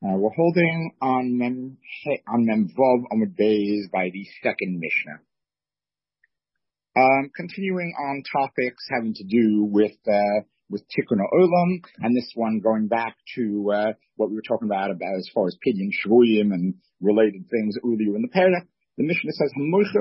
We're holding on Mem Vav Amud Beis by the second Mishnah. Continuing on topics having to do with Tikkun Olam, and this one going back to what we were talking about as far as Pidyon Shvuyim and related things earlier in the parak. The Mishnah says,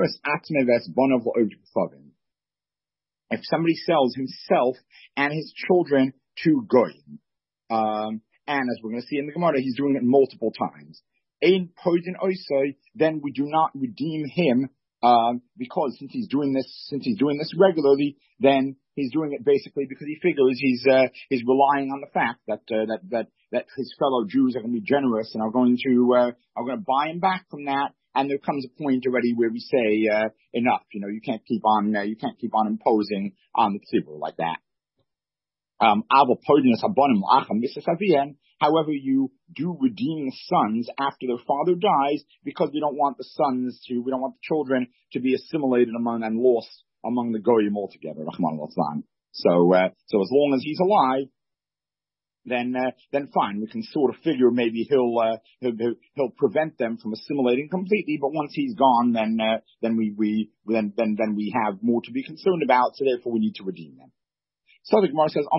if somebody sells himself and his children to Goyim, and as we're going to see in the Gemara, he's doing it multiple times. Ein Podin Oisoi, then we do not redeem him, because since he's doing this regularly, then he's doing it basically because he figures he's relying on the fact that his fellow Jews are going to be generous and are going to buy him back from that. And there comes a point already where we say enough. You can't keep on imposing on the tzibur like that. However, you do redeem the sons after their father dies because we don't want the children to be assimilated and lost among the goyim altogether. So as long as he's alive, then fine. We can sort of figure maybe he'll prevent them from assimilating completely. But once he's gone, then we have more to be concerned about. So therefore, we need to redeem them. So the Gemara says,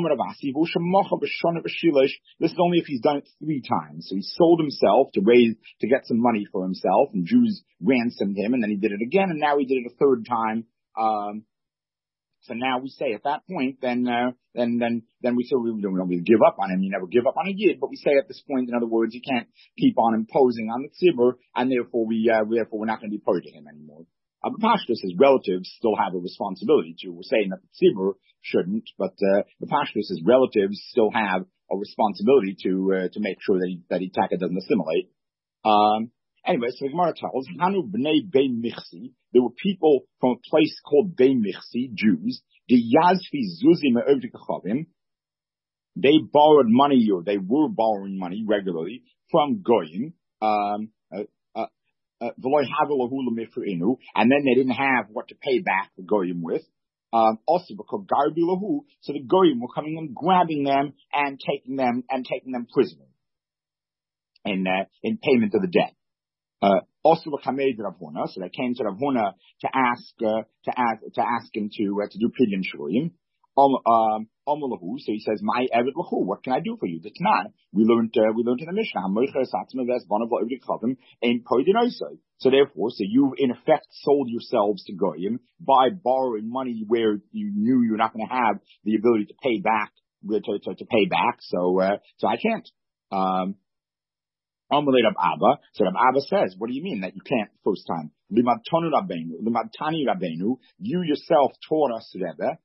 this is only if he's done it 3 times. So he sold himself to get some money for himself, and Jews ransomed him, and then he did it again, and now he did it a 3rd time. So now we say at that point, then we say we don't give up on him. You never give up on a yid, but we say at this point, in other words, you can't keep on imposing on the tzibur, and therefore we're not going to be part of him anymore. Pashtus, his relatives still have a responsibility to. We're saying that the tzibur shouldn't, but the Pashtus, his relatives still have a responsibility to make sure that he taka doesn't assimilate. Anyway, so the Gemara tells, Hanu b'nei Bein Michsi, there were people from a place called Bein Michsi, Jews, the Yazfi Zuzi me'ovdi kachavim, they borrowed money, or they were borrowing money regularly from Goyim, and then they didn't have what to pay back the Goyim with. Also because Garbi Lahu, so the Goyim were coming and grabbing them and taking them prisoner in payment of the debt. Also Kamed Rav Huna, so they came to Rav Huna to ask him to do Pidyon Shvuyim. So he says, "My Eved Lahu, what can I do for you?" The Tanan, we learned in the Mishnah, so therefore, you in effect sold yourselves to Goyim by borrowing money where you knew you're not going to have the ability to pay back, So I can't. So Rab Abba says, what do you mean that you can't first time? You yourself taught us, Rebbe,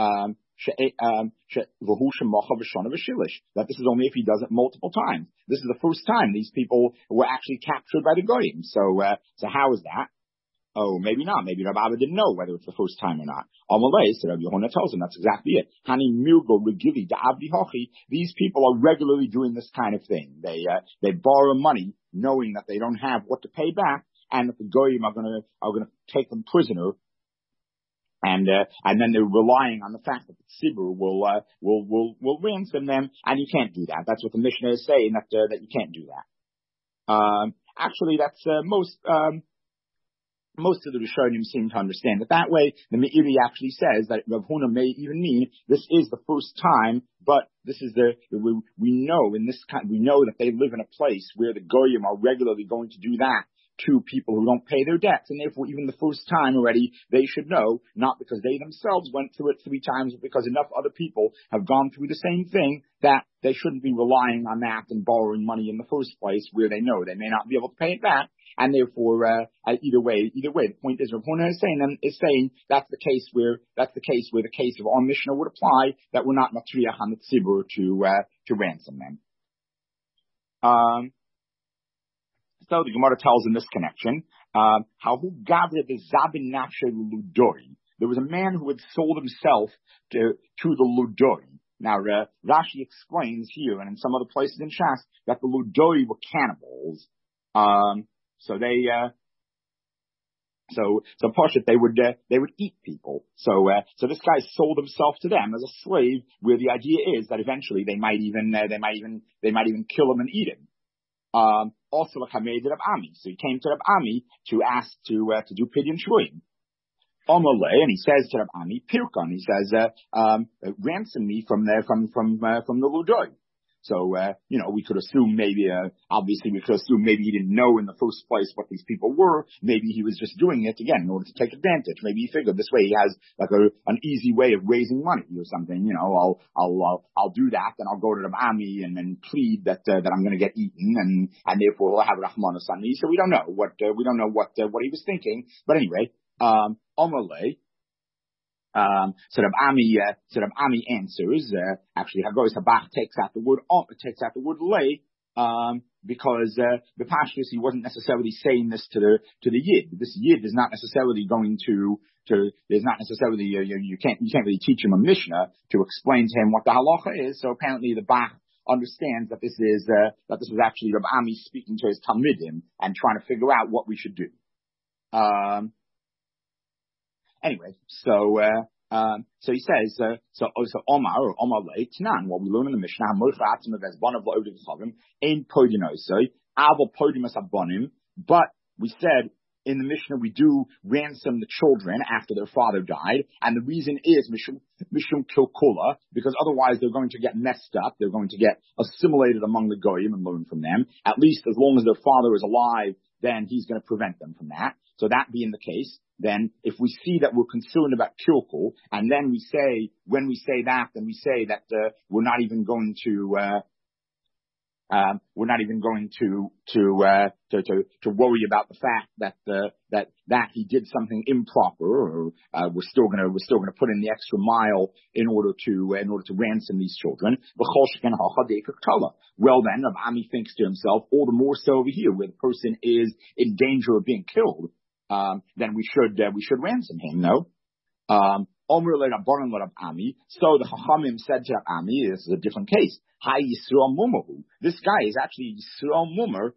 that this is only if he does it multiple times. This is the first time these people were actually captured by the Goyim. So how is that? Oh, maybe not. Maybe Rabbi Abba didn't know whether it's the first time or not. Amalei, so Rabbi Yochanan tells him that's exactly it. These people are regularly doing this kind of thing. They borrow money knowing that they don't have what to pay back, and that the Goyim are gonna take them prisoner. And then they're relying on the fact that the tzibur will ransom them, and you can't do that. That's what the Mishnah is saying, that you can't do that. Actually, that's most of the Rishonim seem to understand it that way. The Meiri actually says that Rav Huna may even mean this is the first time, but this is we know that they live in a place where the Goyim are regularly going to do that to people who don't pay their debts, and therefore even the first time already they should know, not because they themselves went through it 3 times, but because enough other people have gone through the same thing that they shouldn't be relying on that and borrowing money in the first place where they know they may not be able to pay it back. And therefore, either way, the point is Rav Huna is saying that's the case where the case of our Mishnah would apply, that we're not matriach on the tzibur to ransom them. So the Gemara tells in this connection, there was a man who had sold himself to the Ludori. Now, Rashi explains here, and in some other places in Shas, that the Ludori were cannibals. So Pashut, they would eat people. So this guy sold himself to them as a slave, where the idea is that eventually they might even kill him and eat him. Also like Hamed Rab Ami. So he came to Rab Ami to ask to do Pidyon Shloim. Omole, and he says to Rab Ami, Pirkon, he says, ransom me from the Ludoi. So, we could assume maybe, obviously we could assume maybe he didn't know in the first place what these people were. Maybe he was just doing it again in order to take advantage. Maybe he figured this way he has like an easy way of raising money or something. I'll do that, and I'll go to the Ami and plead that I'm going to get eaten, and therefore we'll have Rahmanas on me. So we don't know what he was thinking. But anyway, Omale. So Rab Ami answers. Actually, Hagois Habach takes out the word lay, because the Pashtus, he wasn't necessarily saying this to the Yid. This Yid is not necessarily going to. There's not necessarily you can't really teach him a Mishnah to explain to him what the halacha is. So apparently the Bach understands that this is actually Rab Ami speaking to his Talmidim and trying to figure out what we should do. Anyway, so he says, Omar or Omar Le Tanan, what we learn in the Mishnah, but we said in the Mishnah we do ransom the children after their father died, and the reason is Mishum Kilkula, because otherwise they're going to get messed up, they're going to get assimilated among the Goyim and learn from them. At least as long as their father is alive, then he's going to prevent them from that. So that being the case, then if we see that we're concerned about kilkul, and then when we say that we're not even going to worry about the fact that he did something improper, or we're still gonna put in the extra mile in order to ransom these children. Well then, Rav Ami thinks to himself, all the more so over here where the person is in danger of being killed, then we should ransom him. No. So the Chachamim said to Rav Ami, this is a different case. Hi Yisrael Mumahu. This guy is actually Yisrael Mumar.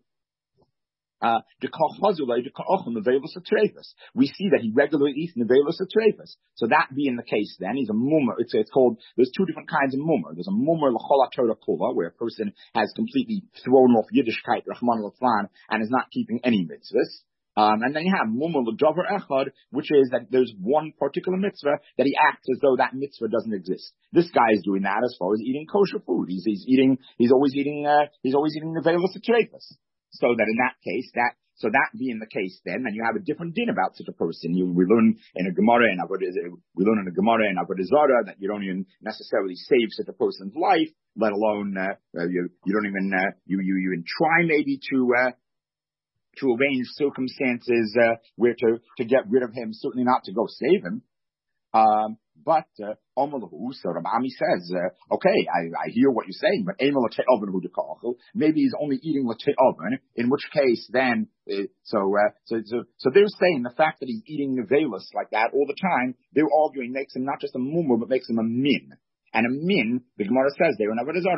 We see that he regularly eats nevelos atrefas. So that being the case, then he's a mummer. It's called. There's two different kinds of mummer. There's a mummer l'chol Torah kula, where a person has completely thrown off Yiddishkeit, Rahman al and is not keeping any mitzvahs. And then you have mummer l'dover echad, which is that there's one particular mitzvah that he acts as though that mitzvah doesn't exist. This guy is doing that as far as eating kosher food. He's always eating nevelos atrefas. So that in that case, that being the case, then you have a different din about such a person. We learn in a Gemara and Avodah Zarah that you don't even necessarily save such a person's life, let alone you don't even you even try maybe to arrange circumstances where to get rid of him. Certainly not to go save him. But Omalahu, so Rav Ami says, okay, I hear what you're saying, but maybe he's only eating latei oven, in which case then, so they're saying the fact that he's eating nevelos like that all the time, they're arguing makes him not just a mummer, but makes him a min. And a min, the Gemara says there,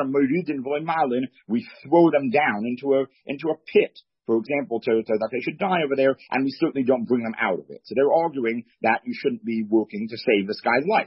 we throw them down into a pit. For example, that they should die over there, and we certainly don't bring them out of it. So they're arguing that you shouldn't be working to save this guy's life.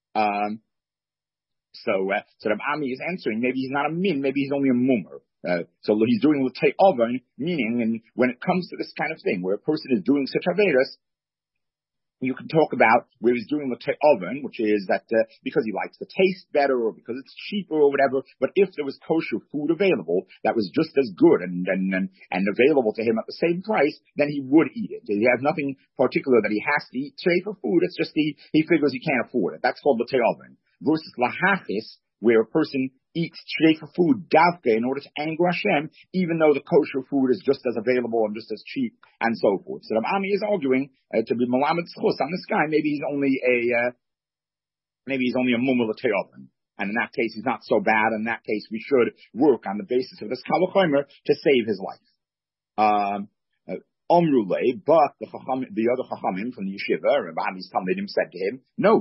So Rav Ami is answering, maybe he's not a min, maybe he's only a mummer. So he's doing l'tei oven, meaning, and when it comes to this kind of thing, where a person is doing such averos, you can talk about where he's doing l'tei oven, which is that because he likes the taste better or because it's cheaper or whatever. But if there was kosher food available that was just as good and available to him at the same price, then he would eat it. He has nothing particular that he has to eat for food. It's just he figures he can't afford it. That's called l'tei oven. Versus lahachis, where a person eats for food davke in order to anger Hashem, even though the kosher food is just as available and just as cheap and so forth. So Rav Ami is arguing to be malamed schus on this guy. Maybe he's only a mumul l'tei oven, and in that case he's not so bad. In that case, we should work on the basis of this kal v'chomer to save his life. Omrule, but the other Chachamim from the yeshiva, Rav Ami's Talmidim said to him, no,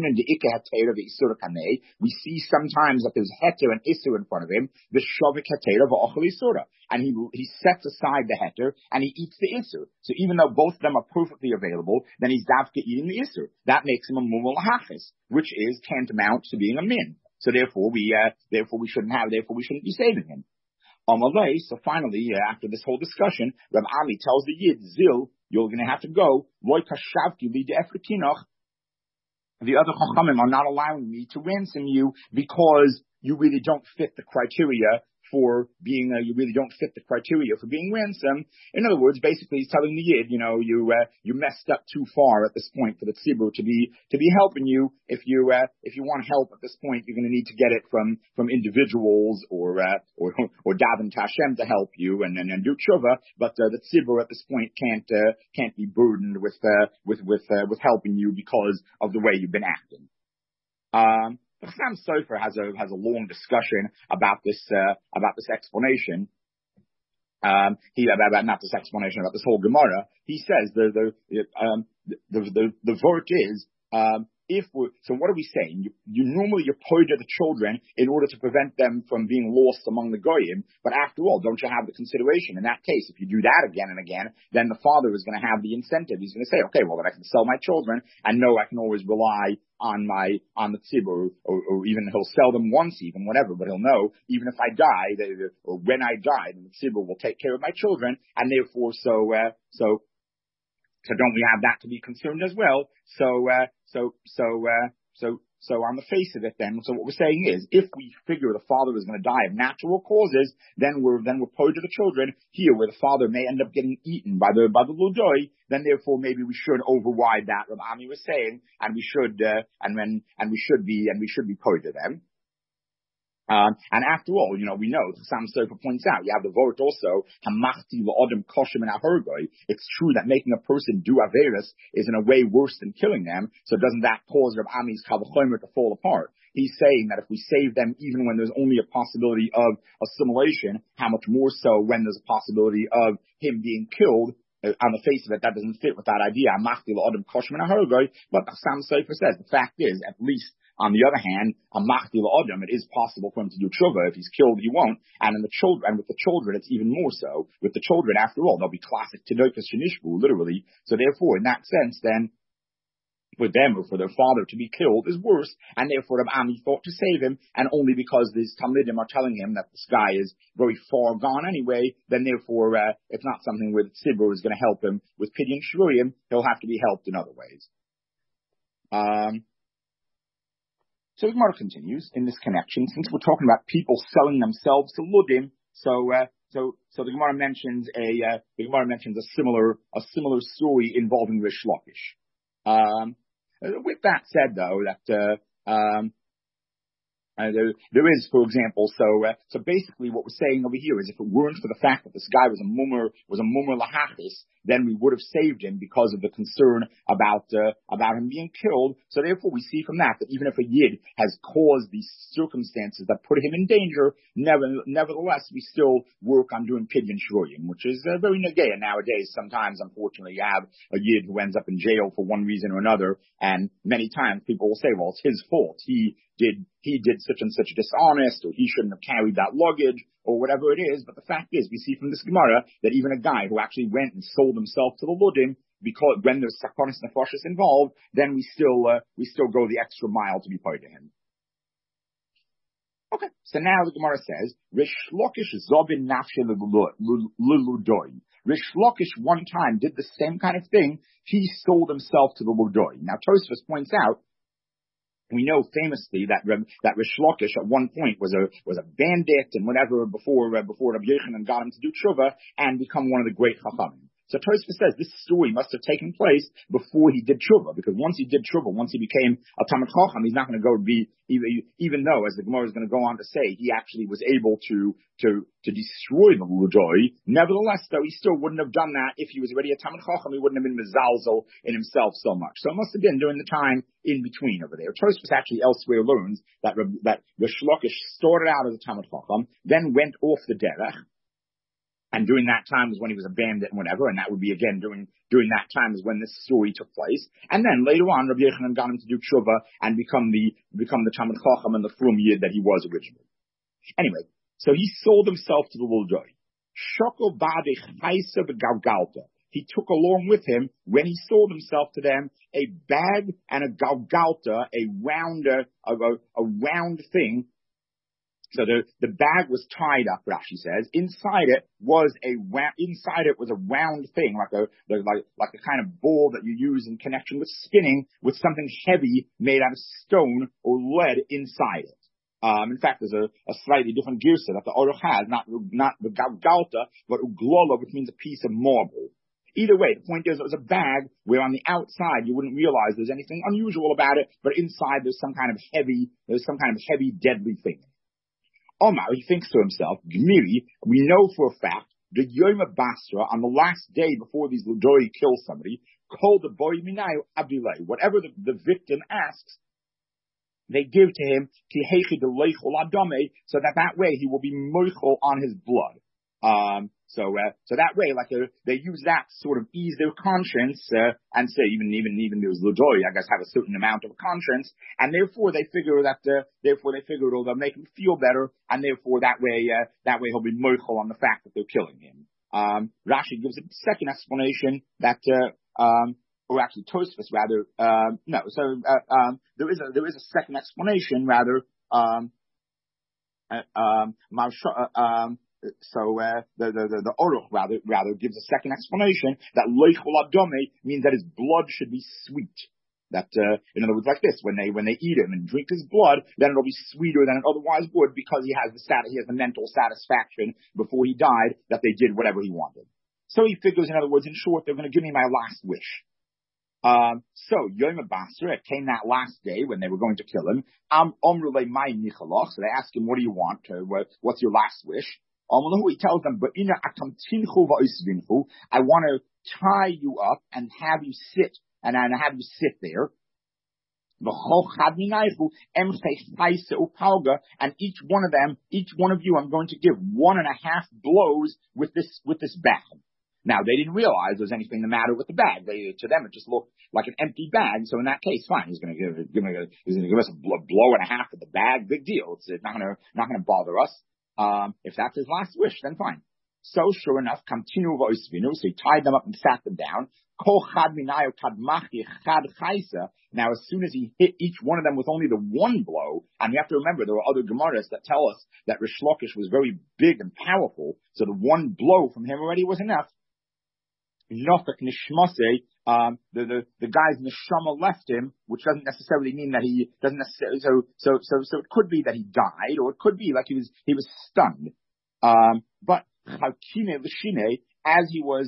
we see sometimes that there's heter and isur in front of him, the shavik heter v'ochel isura, and he sets aside the heter and he eats the isur. So even though both of them are perfectly available, then he's davka eating the isur. That makes him a mumul hachis, which is tantamount to being a min. So therefore we shouldn't be saving him. Amalei. So finally, after this whole discussion, Rav Ami tells the Yid, Zil, you're going to have to go. Loi kashavti li de'efretinach. The other Chachamim are not allowing me to ransom you because you really don't fit the criteria for being, you really don't fit the criteria for being ransomed. In other words, basically he's telling the Yid, you messed up too far at this point for the Tzibur to be helping you. If you want help at this point, you're going to need to get it from individuals or daven to Hashem to help you and do tshuva. But the Tzibur at this point can't be burdened with helping you because of the way you've been acting. The Chassam Sofer has a long discussion about this explanation. Not this explanation, about this whole Gemara. He says the vort is so what are we saying? You normally poid to the children in order to prevent them from being lost among the goyim, but after all, don't you have the consideration? In that case, if you do that again and again, then the father is going to have the incentive. He's going to say, okay, well then I can sell my children and know I can always rely on the tzibur, or even he'll sell them once, even whatever, but he'll know even if I die, or when I die, then the tzibur will take care of my children, and therefore so don't we have that to be concerned as well? So on the face of it then, so what we're saying is, if we figure the father is going to die of natural causes, then we're posed to the children here where the father may end up getting eaten by the ludoi, then therefore maybe we should override that, Rav Ami was saying, and we should be posed to them. And after all, we know, Chassam Sofer points out, you have the vort also, hamachti la'odem koshim and ahurgoi. It's true that making a person do averis is in a way worse than killing them, so doesn't that cause Rav Ami's kavachomer to fall apart? He's saying that if we save them even when there's only a possibility of assimilation, how much more so when there's a possibility of him being killed? On the face of it, that doesn't fit with that idea. But Chassam Sofer says, the fact is, at least on the other hand, it is possible for him to do tshuva. If he's killed, he won't. And with the children, it's even more so. With the children, after all, they'll be classic Tinokas Shenishbu, literally. So therefore, in that sense, then, for them or for their father to be killed is worse, and therefore Rav Ami thought to save him, and only because these Talmidim are telling him that this guy is very far gone anyway, then therefore it's not something where the Tzibur is going to help him with Pidyon Shvuyim. He'll have to be helped in other ways. So the Gemara continues in this connection, since we're talking about people selling themselves to Ludim. So the Gemara mentions a similar story involving Rish Lakish. With that said, though, that there is, for example, so basically what we're saying over here is, if it weren't for the fact that this guy was a mummer lahachis, then we would have saved him because of the concern about him being killed. So therefore we see from that even if a yid has caused these circumstances that put him in danger, nevertheless we still work on doing pidyon shvuyim, which is very negaya nowadays. Sometimes, unfortunately, you have a yid who ends up in jail for one reason or another, and many times people will say, well, it's his fault. He did such and such dishonest, or he shouldn't have carried that luggage, or whatever it is. But the fact is, we see from this Gemara that even a guy who actually went and sold himself to the Ludim, because when there's sakonis nefashis involved, then we still go the extra mile to be part of him. Okay, so now the Gemara says, Rish Lakish zobin nafshe l'ludoin. Rish Lakish one time did the same kind of thing. He sold himself to the Ludoin. Now Tosfos points out, we know famously that Rish Lakish at one point was a bandit and whatever before Rabbi Yochanan got him to do tshuva and become one of the great chachamim. So Tosfos says this story must have taken place before he did tshuva, because once he did tshuva, once he became a Talmid Chacham, he's not going to go be, even though, as the Gemara is going to go on to say, he actually was able to destroy the Ludoi. Nevertheless, though, he still wouldn't have done that if he was already a Talmid Chacham. He wouldn't have been mezalzel in himself so much. So it must have been during the time in between over there. Tosfos actually elsewhere learns that Rish Lakish started out as a Talmid Chacham, then went off the derech. And during that time was when he was a bandit and whatever, and that would be again during that time is when this story took place. And then later on, Rabbi Yochanan got him to do tshuva and become the Talmid Chacham and the Frum Yid that he was originally. Anyway, so he sold himself to the Luldoi. Shoko badi chaysa b'galgalta. He took along with him, when he sold himself to them, a bag and a galgalta, a round thing, So the bag was tied up, Rashi says. Inside it was a round thing, like a kind of ball that you use in connection with spinning, with something heavy made out of stone or lead inside it. In fact, there's a slightly different girsa that the Aruch has, not the galta, but uglola, which means a piece of marble. Either way, the point is it was a bag where on the outside you wouldn't realize there's anything unusual about it, but inside there's some kind of heavy, deadly thing. Omar, he thinks to himself, Gmiri, we know for a fact, the Yom Basra, on the last day before these Ludoi kill somebody, called the boy Minayu Abdullah. Whatever the victim asks, they give to him, so that way he will be moichel on his blood. So that way, they use that to sort of ease their conscience, and say even those Ludoi, I guess, have a certain amount of conscience, and therefore they figure it'll make him feel better, and therefore that way he'll be moichel on the fact that they're killing him. Rashi gives a second explanation that, or actually Tosfos rather, there is a second explanation rather, the Aruch rather gives a second explanation that loichol adome means that his blood should be sweet. That, in other words, like this, when they eat him and drink his blood, then it'll be sweeter than it otherwise would because he has the mental satisfaction before he died that they did whatever he wanted. So he figures, in other words, in short, they're going to give me my last wish. So Yom Basra, it came that last day when they were going to kill him. So they ask him, what do you want? What's your last wish? He tells them, I want to tie you up and have you sit, there. And each one of you, I'm going to give 1.5 blows with this bag. Now, they didn't realize there was anything the matter with the bag. To them, it just looked like an empty bag. So in that case, fine. He's going to give us a blow and a half with the bag. Big deal. It's not going to bother us. If that's his last wish, then fine. So sure enough, continue v'oisvinu. So he tied them up and sat them down. Now, as soon as he hit each one of them with only the one blow, and you have to remember there were other Gemaras that tell us that Rish Lakish was very big and powerful, so the one blow from him already was enough. Nofek nishmase, the guy's neshama left him, which doesn't necessarily mean that he doesn't necessarily. So it could be that he died, or it could be like he was stunned. But chalkine l'shine, as he was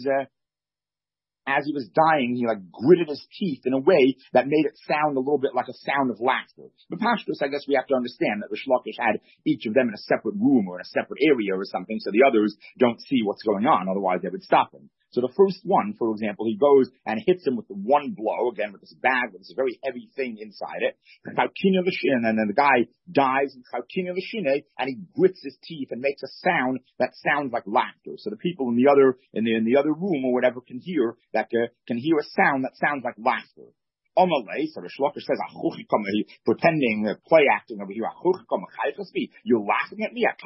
dying, he gritted his teeth in a way that made it sound a little bit like a sound of laughter. But Pashtus, I guess we have to understand that Rish Lakish had each of them in a separate room or in a separate area or something, so the others don't see what's going on, otherwise they would stop him. So the first one, for example, he goes and hits him with the one blow, again with this bag, with this very heavy thing inside it, and then the guy dies in Chalkina L'Shine, and he grits his teeth and makes a sound that sounds like laughter. So the people in the other room or whatever can hear a sound that sounds like laughter. Omalei, so Rish Lakish says, pretending, play acting over here, you're laughing at me,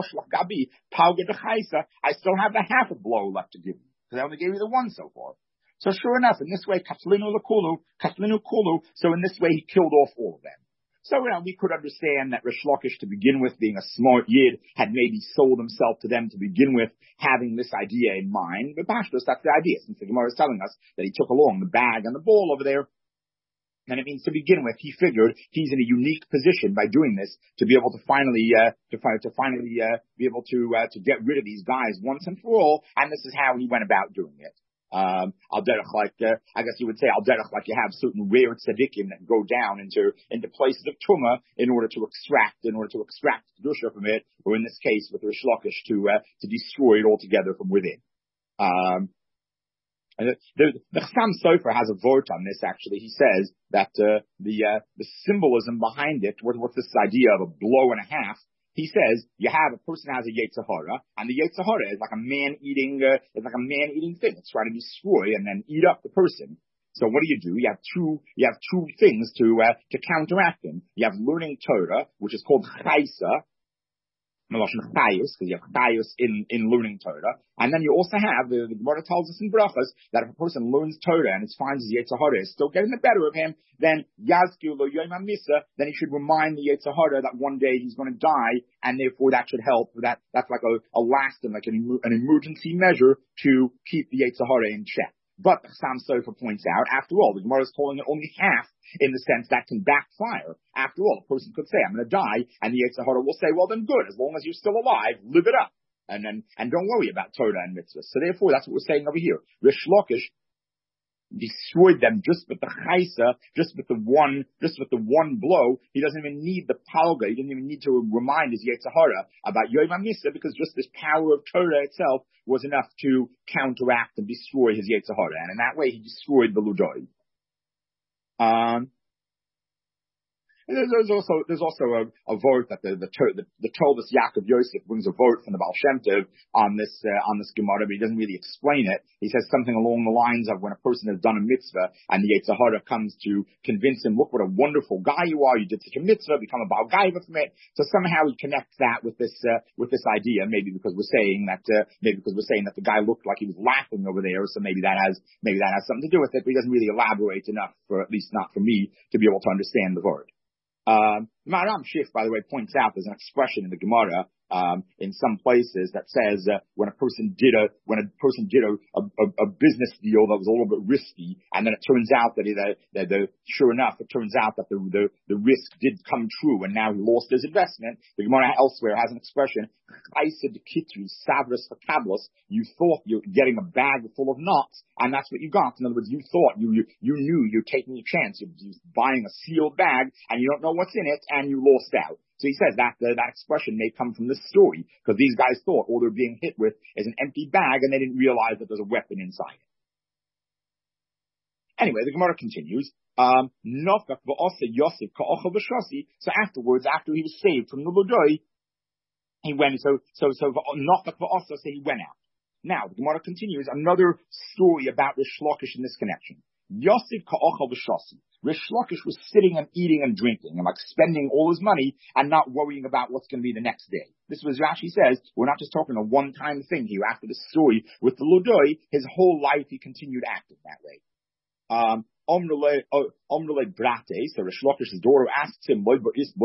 I still have the half a blow left to give you. Because I only gave you the one so far. So sure enough, in this way, Katlinu Kulu, so in this way he killed off all of them. So we could understand that Rish Lakish, to begin with, being a smart yid, had maybe sold himself to them to begin with, having this idea in mind. But Pashtus, that's the idea, since the Gemara is telling us that he took along the bag and the ball over there. And it means to begin with, he figured he's in a unique position by doing this to be able to finally be able to get rid of these guys once and for all. And this is how he went about doing it. I guess you would say al-derech, like you have certain rare tzaddikim that go down into places of tumah in order to extract kedusha from it, or in this case with Rish Lakish to destroy it altogether from within. The Chassam Sofer has a vort on this, actually. He says that the symbolism behind it, what's this idea of a blow and a half? He says a person has a Yetzer Hara, and the Yetzer Hara is like a man eating thing. It's trying to destroy and then eat up the person. So what do? You have two things to counteract him. You have learning Torah, which is called Chaisa, Meloshin Chayus, because you have Chayus in learning Torah. And then you also have, the Gemara tells us in Brachas, that if a person learns Torah and finds his Yetzer Hara is still getting the better of him, then Yazkiu lo Yom HaMisa, then he should remind the Yetzer Hara that one day he's going to die, and therefore that should help. That's like a last and like an emergency measure to keep the Yetzer Hara in check. But Sam Sofer points out, after all, the Gemara is calling it only half, in the sense that can backfire. After all, a person could say, I'm going to die, and the Yetzer Hara will say, well then good, as long as you're still alive, live it up. And don't worry about Torah and mitzvahs. So therefore, that's what we're saying over here. Rish Lakish destroyed them just with the chaysa, just with the one blow. He doesn't even need the palga. He doesn't even need to remind his Yetzer Hara about Yom HaMisa, because just this power of Torah itself was enough to counteract and destroy his Yetzer Hara. And in that way, he destroyed the Ludoi. There's also a vote that the Toldos Yaakov Yosef brings a vote from the Baal Shem Tov on this Gemara, but he doesn't really explain it. He says something along the lines of, when a person has done a mitzvah and the Yetzer Hara comes to convince him, look what a wonderful guy you are, you did such a mitzvah, become a Baal Gaiva from it. So somehow he connects that with this idea, maybe because we're saying that the guy looked like he was laughing over there, so maybe that has something to do with it, but he doesn't really elaborate enough, for at least not for me, to be able to understand the word. Maharam Schiff, by the way, points out there's an expression in the Gemara in some places that says when a person did a business deal that was a little bit risky, and then it turns out that sure enough, it turns out that the risk did come true, and now he lost his investment. The Gemara elsewhere has an expression: you thought you're getting a bag full of nuts, and that's what you got. In other words, you thought you knew you're taking a chance. You're buying a sealed bag, and you don't know what's in it, and you lost out. So he says that expression may come from this story, because these guys thought all they're being hit with is an empty bag, and they didn't realize that there's a weapon inside it. Anyway, the Gemara continues. So afterwards, after he was saved from the Ludoi, he went. So he went out. Now the Gemara continues another story about Rish Lakish in this connection. Yosef ka'ochel v'shasi. Rish Lakish was sitting and eating and drinking and like spending all his money and not worrying about what's going to be the next day. This was, Rashi says, we're not just talking a one-time thing here. After the story with the Ludoi, his whole life he continued acting that way. Omrele brate, so Rish Lakish's daughter asks him, don't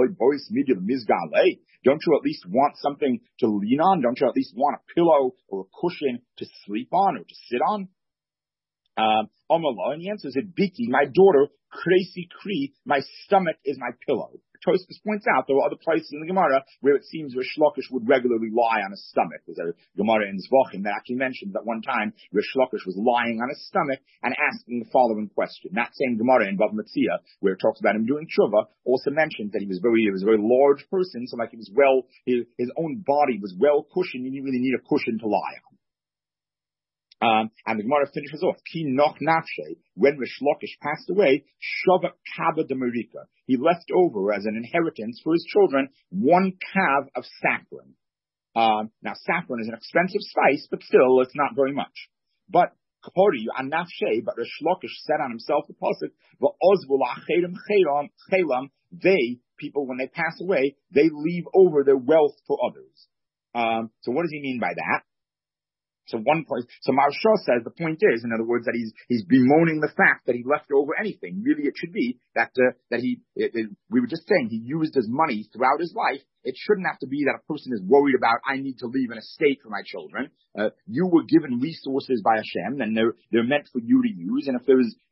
you at least want something to lean on? Don't you at least want a pillow or a cushion to sleep on or to sit on? And he answers it, Biki, my daughter, Kresi Kri, my stomach is my pillow. Tosfos points out there are other places in the Gemara where it seems Rish Lakish would regularly lie on his stomach. There's a Gemara in Zvachim that actually mentions that one time Rish Lakish was lying on his stomach and asking the following question. That same Gemara in Bava Metzia, where it talks about him doing tshuva, also mentions that he was a very large person, so like his own body was well cushioned. You didn't really need a cushion to lie on. And the Gemara finishes off, Ki noch nafshe, when Rish Lakish passed away, Shava Kaba de Marika. He left over as an inheritance for his children 1 kav of saffron. Now saffron is an expensive spice, but still it's not very much. But Kori and nafshe, but Rish Lakish said on himself the pasuk, V'ozvu la'acherim chelam, they, people when they pass away, they leave over their wealth for others. So what does he mean by that? So Maharsha says the point is, in other words, that he's bemoaning the fact that he left over anything. Really, it should be that we were just saying he used his money throughout his life. It shouldn't have to be that a person is worried about, I need to leave an estate for my children. You were given resources by Hashem, and they're meant for you to use. And if there was,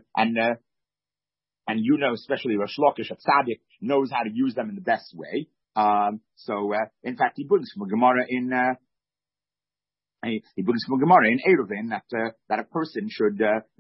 and you know, especially Rish Lakish, a tzaddik, knows how to use them in the best way. In fact, he brings from a Gemara he brings from a Gemara in Eruvin that a person shouldn't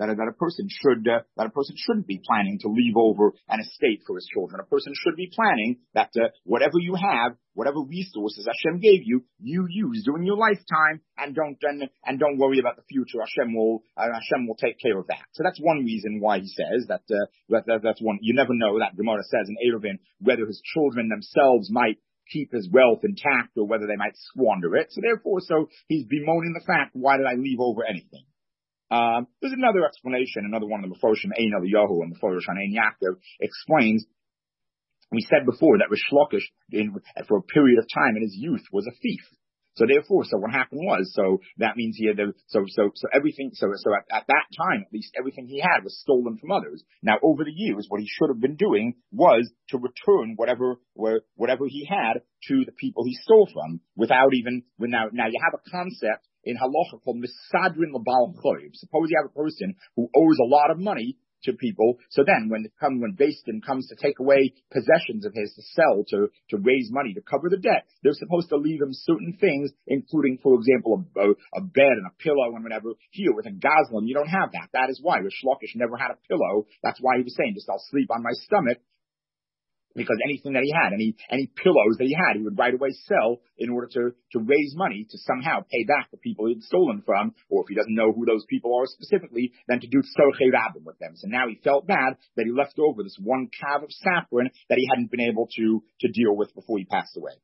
be planning to leave over an estate for his children. A person should be planning that whatever you have, whatever resources Hashem gave you, you use during your lifetime, and don't worry about the future. Hashem will take care of that. So that's one reason why he says that's one. You never know, that Gemara says in Eruvin, whether his children themselves might keep his wealth intact or whether they might squander it. So therefore, he's bemoaning the fact, why did I leave over anything? There's another explanation, another one of the Mefoshim, Ein Eliyahu and Mefosh on Ein Yaakov, explains We said before that Rish Lakish, for a period of time in his youth, was a thief. So therefore, so what happened was, so that means he had everything, at that time, at least everything he had was stolen from others. Now over the years, what he should have been doing was to return whatever he had to the people he stole from without even, now you have a concept in halacha called misadrin l'bal choiv. Suppose you have a person who owes a lot of money to people. So then when Beis Din comes to take away possessions of his to sell, to raise money, to cover the debt, they're supposed to leave him certain things, including, for example, a bed and a pillow and whatever. Here with a Gazlan, you don't have that. That is why Rish Lakish never had a pillow. That's why he was saying, just I'll sleep on my stomach. Because anything that he had, any pillows that he had, he would right away sell in order to raise money to somehow pay back the people he had stolen from, or if he doesn't know who those people are specifically, then to do tzorchei rabbim with them. So now he felt bad that he left over this one kav of saffron that he hadn't been able to deal with before he passed away.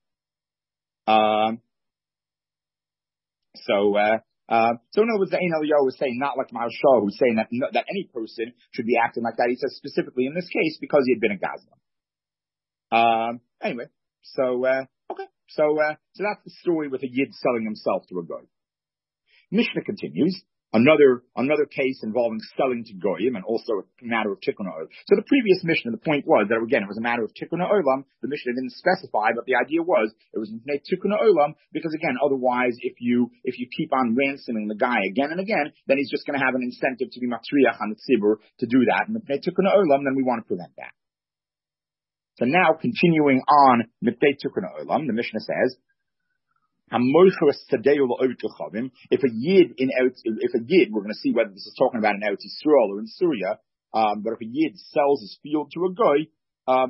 So in other words, the Ein Eliyahu was saying, not like Maharsha, who's saying that any person should be acting like that. He says specifically in this case because he had been a Gazlan. Anyway, so that's the story with a Yid selling himself to a Goy. Mishnah continues, another case involving selling to Goyim and also a matter of Tikkun Olam. So the previous Mishnah, the point was that again, it was a matter of Tikkun Olam. The Mishnah didn't specify, but the idea was it was Tikkun Olam because again, otherwise if you keep on ransoming the guy again and again, then he's just going to have an incentive to be matriach on the tzibur to do that. And if Tikkun Olam, then we want to prevent that. So now, continuing on, Mitei Tikkun Olam, the Mishnah says, if a yid, we're going to see whether this is talking about in Eretz Yisrael or in Syria, but if a yid sells his field to a goy,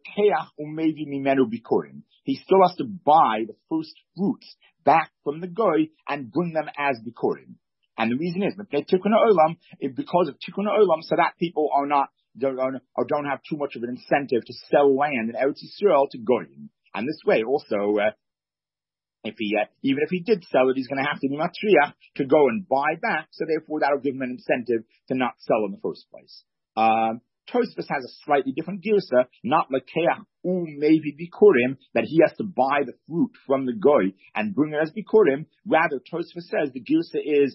he still has to buy the first fruits back from the goy and bring them as bikurim. And the reason is, Mitei Tikkun Olam, because of Tikkun Olam, so that people don't have too much of an incentive to sell land in Eretz Yisrael to Goyim. And this way also, even if he did sell it, he's going to have to be matriach to go and buy back, so therefore that'll give him an incentive to not sell in the first place. Tosfos has a slightly different girsa, not lekeach maybe bikurim, that he has to buy the fruit from the goy and bring it as bikurim. Rather, Tosfos says the girsa is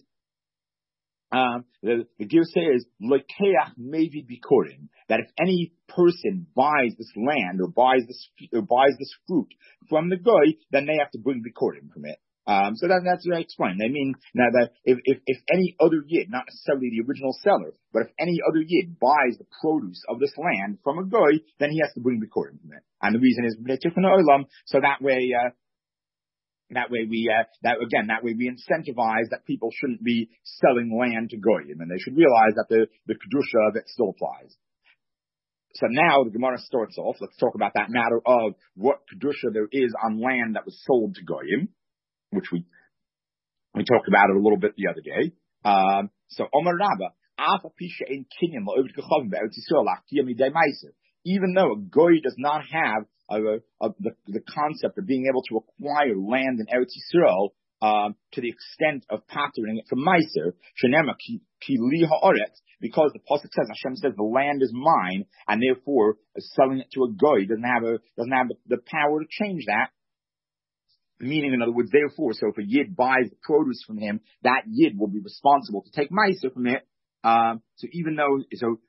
the girsa is lekeach maybe bikurim, that if any person buys this land or buys this fruit from the goy, then they have to bring bikurim from it. So that's what I explained. I mean, now that if any other yid, not necessarily the original seller, but if any other yid buys the produce of this land from a goy, then he has to bring bikurim from it. And the reason is Tikkun Olam, so that way we incentivize that people shouldn't be selling land to goyim, and they should realize that the kedusha of it still applies. So now the Gemara starts off. Let's talk about that matter of what kedusha there is on land that was sold to goyim, which we talked about it a little bit the other day. So Omar Rabba, even though a goy does not have the concept of being able to acquire land in Eretz Yisrael to the extent of patering it from Meiser, Shenema ki li ha'aretz, because the pasuk says, Hashem says, the land is mine, and therefore selling it to a goy doesn't have the power to change that. Meaning, in other words, therefore, so if a yid buys the produce from him, that yid will be responsible to take Meiser from it. So even though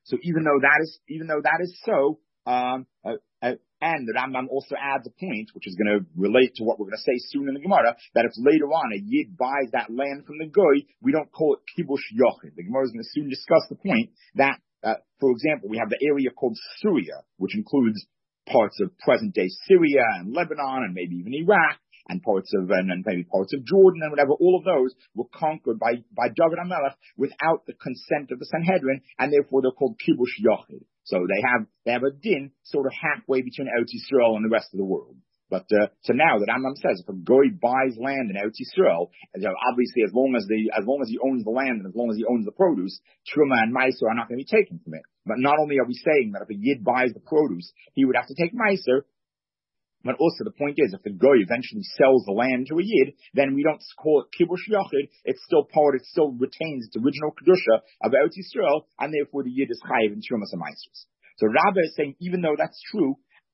that is so, and the Rambam also adds a point, which is going to relate to what we're going to say soon in the Gemara, that if later on a yid buys that land from the goy, we don't call it kibush yochid. The Gemara is going to soon discuss the point that, for example, we have the area called Syria, which includes parts of present-day Syria and Lebanon and maybe even Iraq, and maybe parts of Jordan and whatever. All of those were conquered by David HaMelech without the consent of the Sanhedrin, and therefore they're called kibush yochid. So they have a din sort of halfway between Eretz Yisrael and the rest of the world. But so now the Rambam says if a goy buys land in Eretz Yisrael, obviously as long as he owns the land and as long as he owns the produce, Truma and Meiser are not going to be taken from it. But not only are we saying that if a yid buys the produce, he would have to take Meiser, but also the point is, if the goy eventually sells the land to a yid, then we don't call it kibush yachid. It still retains its original kedusha of Eretz Yisrael, and therefore the yid is chayiv in Trumas and Meisers. So Rabbi is saying, even though that's true,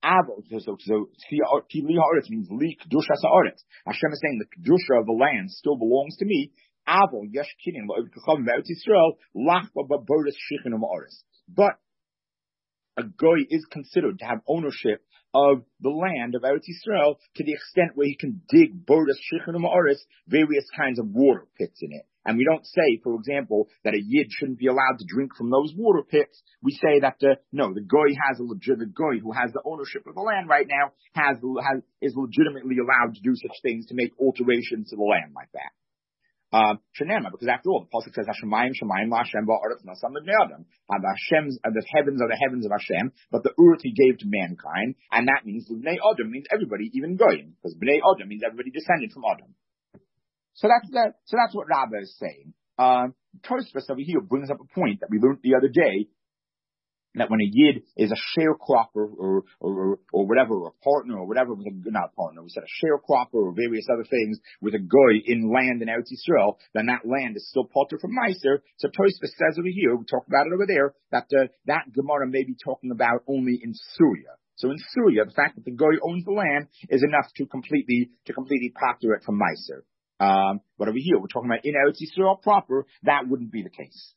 Kili ha'aretz means li kedusha ha'aretz. Hashem is saying the kedusha of the land still belongs to me. Avol yesh kinyan la'ovid kachavim be'eretz Yisrael lach ba'boris shichin ha'aretz. But a goy is considered to have ownership of the land of Eretz Yisrael to the extent where he can dig boris shichin ha'aretz, various kinds of water pits in it. And we don't say, for example, that a yid shouldn't be allowed to drink from those water pits. We say that no, the goy has the goy who has the ownership of the land right now is legitimately allowed to do such things, to make alterations to the land like that. Shenema, because after all, the pasuk says Hashemayim Shemayim LaHashem Ba'aretz Nasam L'Bnei Adam. The heavens are the heavens of Hashem, but the earth He gave to mankind, and that means L'Bnei Adam means everybody, even goyim, because Bnei Adam means everybody descended from Adam. So that's what Rabbah is saying. Tosfos over here brings up a point that we learned the other day, that when a yid is a sharecropper or whatever, or a partner or whatever, not a partner, we said a sharecropper or various other things with a goy in land in Eretz Yisrael, then that land is still potter from Meiser. So Tosfos says over here, we talked about it over there, that that Gemara may be talking about only in Syria. So in Syria, the fact that the goy owns the land is enough to completely potter it from Meiser. But over here, we're talking about in Eretz Yisrael proper, that wouldn't be the case.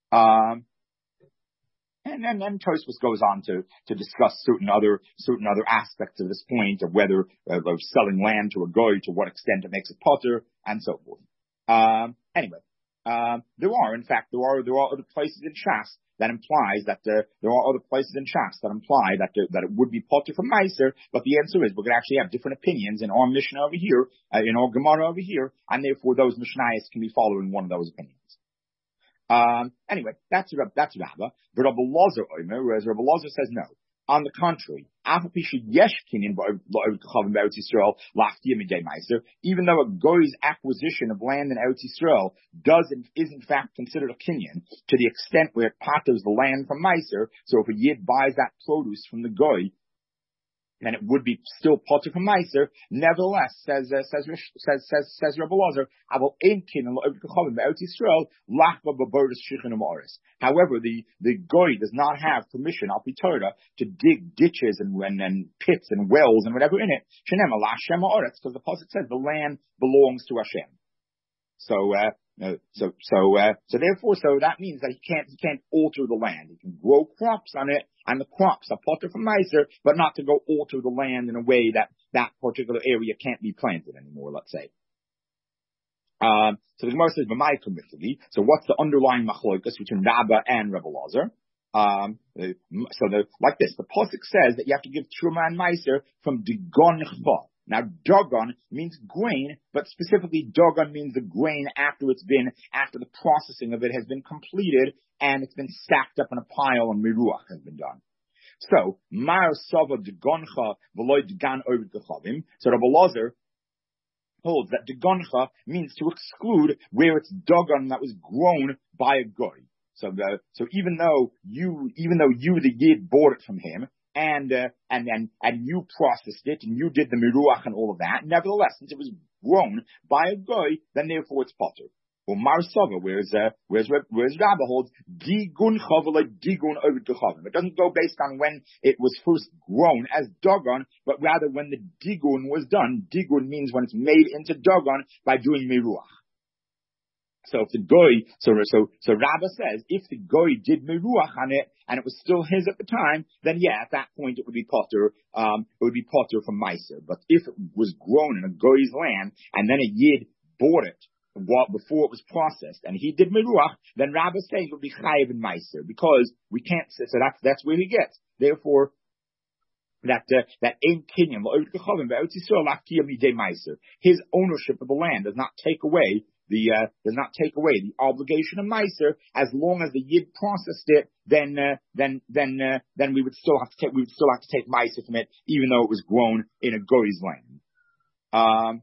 And then Tosfos goes on to discuss certain other aspects of this point of whether of selling land to a goy, to what extent it makes it potter, and so forth. Anyway, there are other places in Shas that implies that it would be potter from Meiser, but the answer is we're going to actually have different opinions in our Mishnah over here, in our Gemara over here, and therefore those Mishnayos can be following one of those opinions. Anyway, that's Rabbah. But Rabbi Lazar Omer, whereas Rabbi Lazar says no. On the contrary, even though a goy's acquisition of land in Eretz Yisrael is in fact considered a kinyan to the extent where it potters the land from Meiser. So if a yid buys that produce from the goy, then it would be still potter from Meiser. Nevertheless, says Rabbi Lazar, however, the goy does not have permission, al pi Torah, to dig ditches and pits and wells and whatever in it. Because the pasuk says the land belongs to Hashem. So therefore, that means that he can't alter the land. He can grow crops on it, and the crops are potter from Meiser, but not to go alter the land in a way that particular area can't be planted anymore, let's say. So the Gemara says, so what's the underlying machlokas between Rabbah and Rabbi Lazar? Like this, the pasuk says that you have to give Truma and Meiser from Digon Chva. Now, Dagon means grain, but specifically Dagon means the grain after the processing of it has been completed and it's been stacked up in a pile and miruach has been done. So, Mar Sava Dagoncha V'loy Dagan Ovid Gechavim. So Rabbi Lazar holds that Dagoncha means to exclude where it's Dagon that was grown by a goy. So even though you the yid bought it from him, and you processed it, and you did the miruach and all of that. Nevertheless, since it was grown by a goy, then therefore it's potter. Or Marsava, whereas Rabbah holds digun chavalei digun ovid gechavim. It doesn't go based on when it was first grown as Dagon, but rather when the digun was done. Digun means when it's made into Dagon by doing miruach. So if the goy, so Rabbah says, if the goy did miruach on it and it was still his at the time, then yeah, at that point it would be potter. It would be potter from Meiser. But if it was grown in a goy's land and then a yid bought it before it was processed and he did miruach, then Rabbah says it would be chayiv in Meiser because we can't. So that's where he gets. Therefore, that ein kinyan his ownership of the land does not take away the obligation of Meiser. As long as the yid processed it, then we would still have to take Meiser from it, even though it was grown in a goy's land.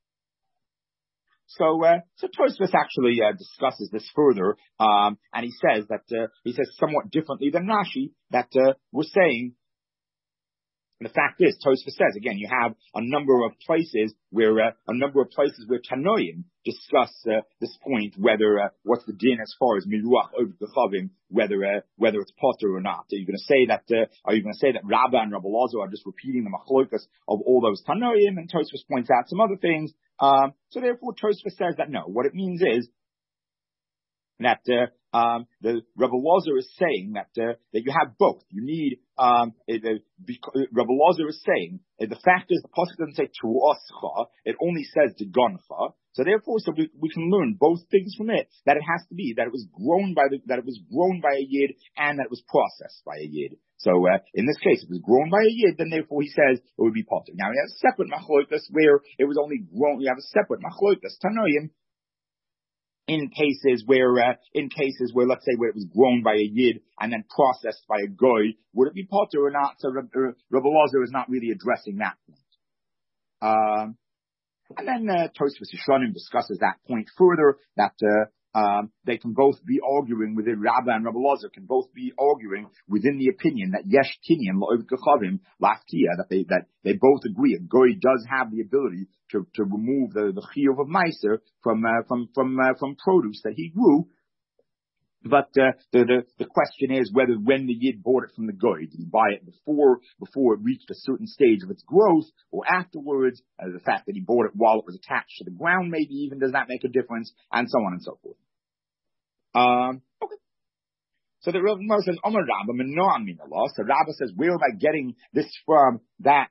So Tosfos actually discusses this further, and he says somewhat differently than Rashi that we're saying And the fact is, Tosfos says again, you have a number of places where Tanoim discuss this point, whether what's the din as far as miruach over the chavim, whether it's potter or not. Are you going to say that Rabba and Rabbi Elazar are just repeating the machlokas of all those Tanoim? And Tosfos points out some other things. So therefore, Tosfos says that no, what it means is that the Rabbi Elazar is saying that you have both. You need Rabbi Elazar is saying the fact is the pasuk doesn't say tu'ascha, it only says degoncha. So therefore, we can learn both things from it, that it has to be that it was grown by a yid and that it was processed by a yid. So in this case, if it was grown by a yid, then therefore he says it would be potter. Now he has a separate machlokas where it was only grown. You have a separate machlokas tanoim. In cases where, let's say, where it was grown by a yid and then processed by a goy, would it be potter or not? So Rabbi Elazar is not really addressing that point. And then Tosfos Yishanim discusses that point further, that they can both be arguing within Rabba and Rabbi Elazar can both be arguing within the opinion that yesh kinyan la'ovid kachavim laftia, that they both agree a goy does have the ability to remove the chiyuv of meiser from produce that he grew. But the question is whether when the yid bought it from the goy, did he buy it before it reached a certain stage of its growth, or afterwards? The fact that he bought it while it was attached to the ground, maybe even, does that make a difference? And so on and so forth. Okay. So the Rav says, Omer Rabba Menoan Min Allah. So Rabba says, where am I getting this from? That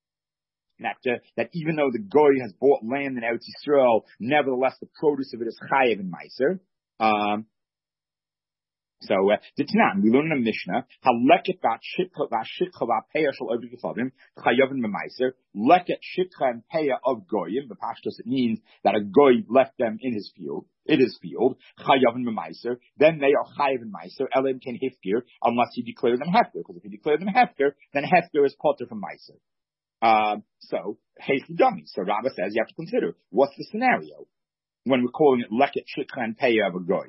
even though the goy has bought land in Eretz Yisrael, nevertheless the produce of it is chayev in meiser. So the Tanan, we learn in the Mishnah, haleket shikha v'peya shel ovid kachavim chayavin b'meiser. Leket shikha and peya of goyim. The pashtus, it means that a goy left them in his field. Chayavin b'meiser. Then they are chayav in meiser. Elim can hifkir unless he declares them hefker. Because if he declares them hefker, then hefker is potter from meiser. So heichi dummy. So Rabbah says you have to consider what's the scenario when we're calling it leket shikha and peya of a goy.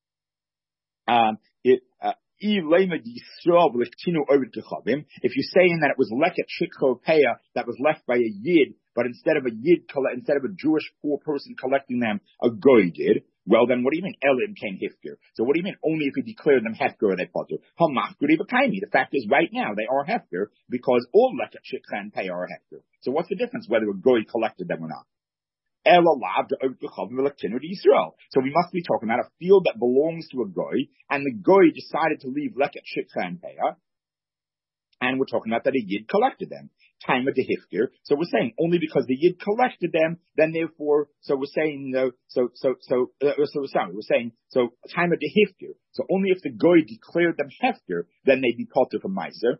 If you're saying that it was leket shikha peya that was left by a yid, but instead of a Jewish poor person collecting them, a goy did, well then what do you mean elim came hifker? So what do you mean only if he declared them hefker are they potter? The fact is right now they are hefker because all leket shikha and peya are hefker. So what's the difference whether a goy collected them or not? So we must be talking about a field that belongs to a goy, and the goy decided to leave leket shikha and peya, and we're talking about that a yid collected them. Time of the hifkir. So we're saying only because the yid collected them, then therefore. So we're saying we're saying time of the hifkir. So only if the goy declared them hefkir, then they'd be potter from meiser.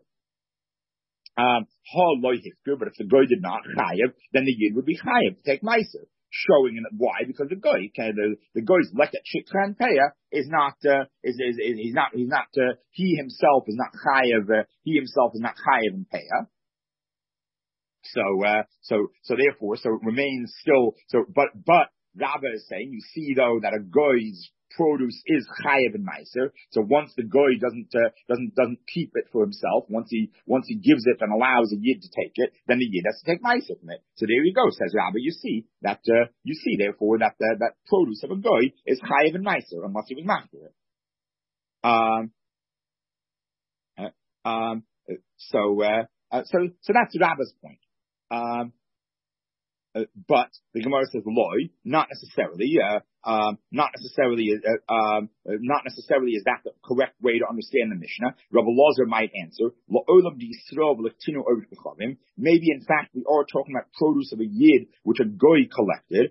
But if the goy did not chayev, then the yid would be chayev to take meiser. Showing why? Because the goy, the goy's leket shikha and peya is not, he himself is not chayev in peya. So therefore, it remains still, but Rabba is saying, you see though that a goy's produce is chayev in meiser. So once the goy doesn't keep it for himself, once he gives it and allows a yid to take it, then the yid has to take meiser from it. So there you go, says Rabbi. You see therefore that produce of a goy is chayev in meiser unless he was machzir it. So that's Rabba's point. But the Gemara says loy, not necessarily is that the correct way to understand the Mishnah. Rabbi Elazar might answer, maybe in fact we are talking about produce of a yid which a goy collected.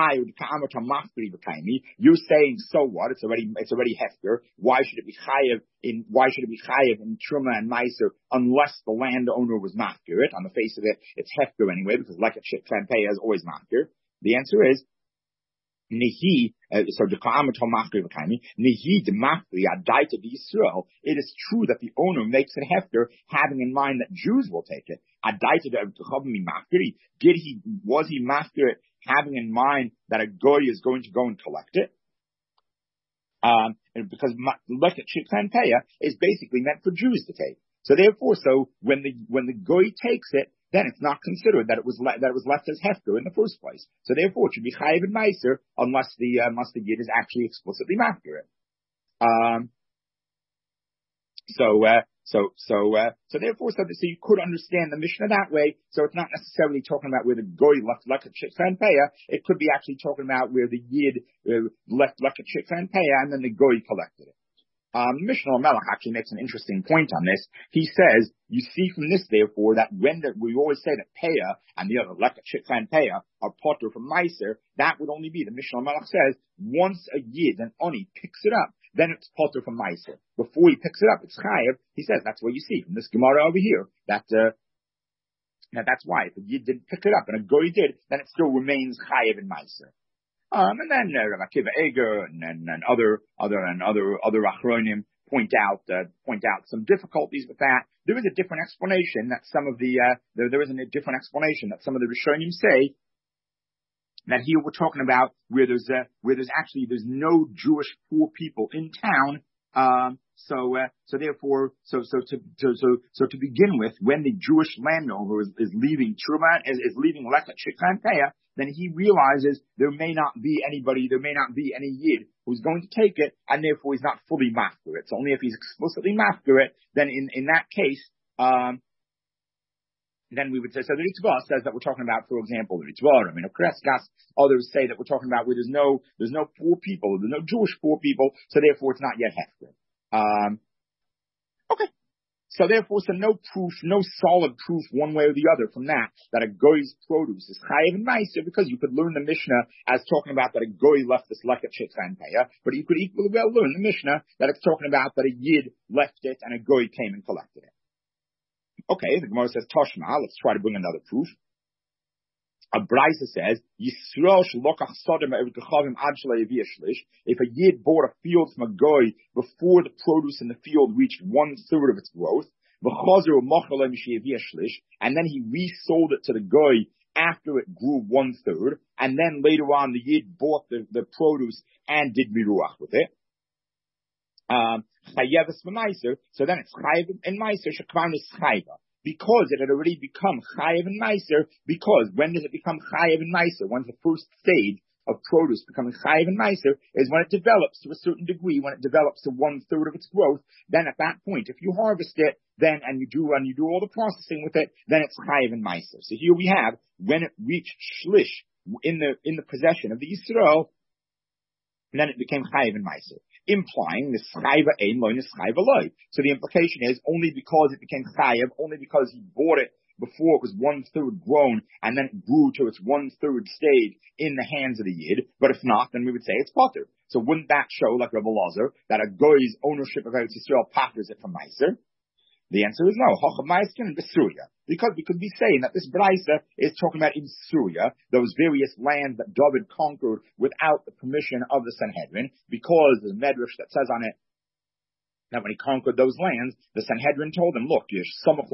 You're saying, so what? It's already hefker. Why should it be chayev in truma and meiser unless the landowner was mafkir it? On the face of it, it's hefker anyway because leket shikha and peya is always mafkir. The answer is nihi. So the ka'amatom mafkir v'kaimi nihi demafkir adaita v'Yisrael. It is true that the owner makes it hefker, having in mind that Jews will take it. Adaita v'chavmi mafkiri. Was he mafkir it, having in mind that a goy is going to go and collect it? Because leket shikha and peya is basically meant for Jews to take. So therefore, when the goy takes it, then it's not considered that it was left as hefker in the first place. So therefore, it should be chayiv and meiser unless the yid is actually explicitly mafker it. So therefore, so you could understand the Mishnah that way. So it's not necessarily talking about where the goy left like a chikvan peya. It could be actually talking about where the yid left like a chikvan peya, and then the goy collected it. Mishnah Melech actually makes an interesting point on this. He says, you see from this, therefore, that we always say that Peah and the other, Leka, Chikva, and Peah, are potter from Meiser, that would only be, the Mishnah Melech says, once a Yid, an Oni, picks it up, then it's potter from Meiser. Before he picks it up, it's Chayev. He says, that's what you see from this Gemara over here, that that's why. If a Yid didn't pick it up and a Goy did, then it still remains Chayev in Meiser. And then Rav Akiva Eger and other Achronim point out some difficulties with that. There is a different explanation that some of the Rishonim say that here we're talking about where there's no Jewish poor people in town. So therefore, to begin with, when the Jewish landowner is leaving Truma, is leaving Leka Chikva and Peah, then he realizes there may not be any Yid who's going to take it, and therefore he's not fully mafker it. So only if he's explicitly mafker it, then in that case, then we would say, so the Ritva says that we're talking about, for example, the Ritva, Kreskas, others say that we're talking about where there's no poor people, there's no Jewish poor people, so therefore it's not yet hefker. Okay. So therefore, no solid proof one way or the other from that a goy's produce is chayiv and meiser, because you could learn the Mishnah as talking about that a goy left this leket chikva and peya, but you could equally well learn the Mishnah that it's talking about that a yid left it and a goy came and collected it. Okay, the Gemara says Toshma. Let's try to bring another proof. A Brisa says, Yisrael shalokach sodom ev'kachavim ad shle'yaviyah shlish. If a yid bought a field from a goy before the produce in the field reached 1/3 of its growth, v'chazer u'mochalei mishiyaviyah shlish, and then he resold it to the goy after it grew 1/3, and then later on the yid bought the produce and did miruach with it. Chayeves v'meiser, so then it's chayev and meiser shekvan is chayva. Because it had already become chayev and meiser, because when does it become chayev and meiser? When's the first stage of produce becoming chayev and meiser? Is when it develops to a certain degree, when it develops to 1/3 of its growth. Then at that point, if you harvest it, then and you do all the processing with it, then it's chayev and meiser. So here we have when it reached shlish in the possession of the Yisrael, then it became chayev and meiser, implying the schayva ein loy neschayva loy. So the implication is only because it became chayev, only because he bought it before it was 1/3 grown, and then it grew to its 1/3 stage in the hands of the yid. But if not, then we would say it's potter. So wouldn't that show, like Rabbi Lazar, that a goy's ownership of Eretz Yisrael patters it from meiser? The answer is no. Because we could be saying that this Brisa is talking about in Syria, those various lands that David conquered without the permission of the Sanhedrin, because there's a medrash that says on it that when he conquered those lands, the Sanhedrin told him, look, you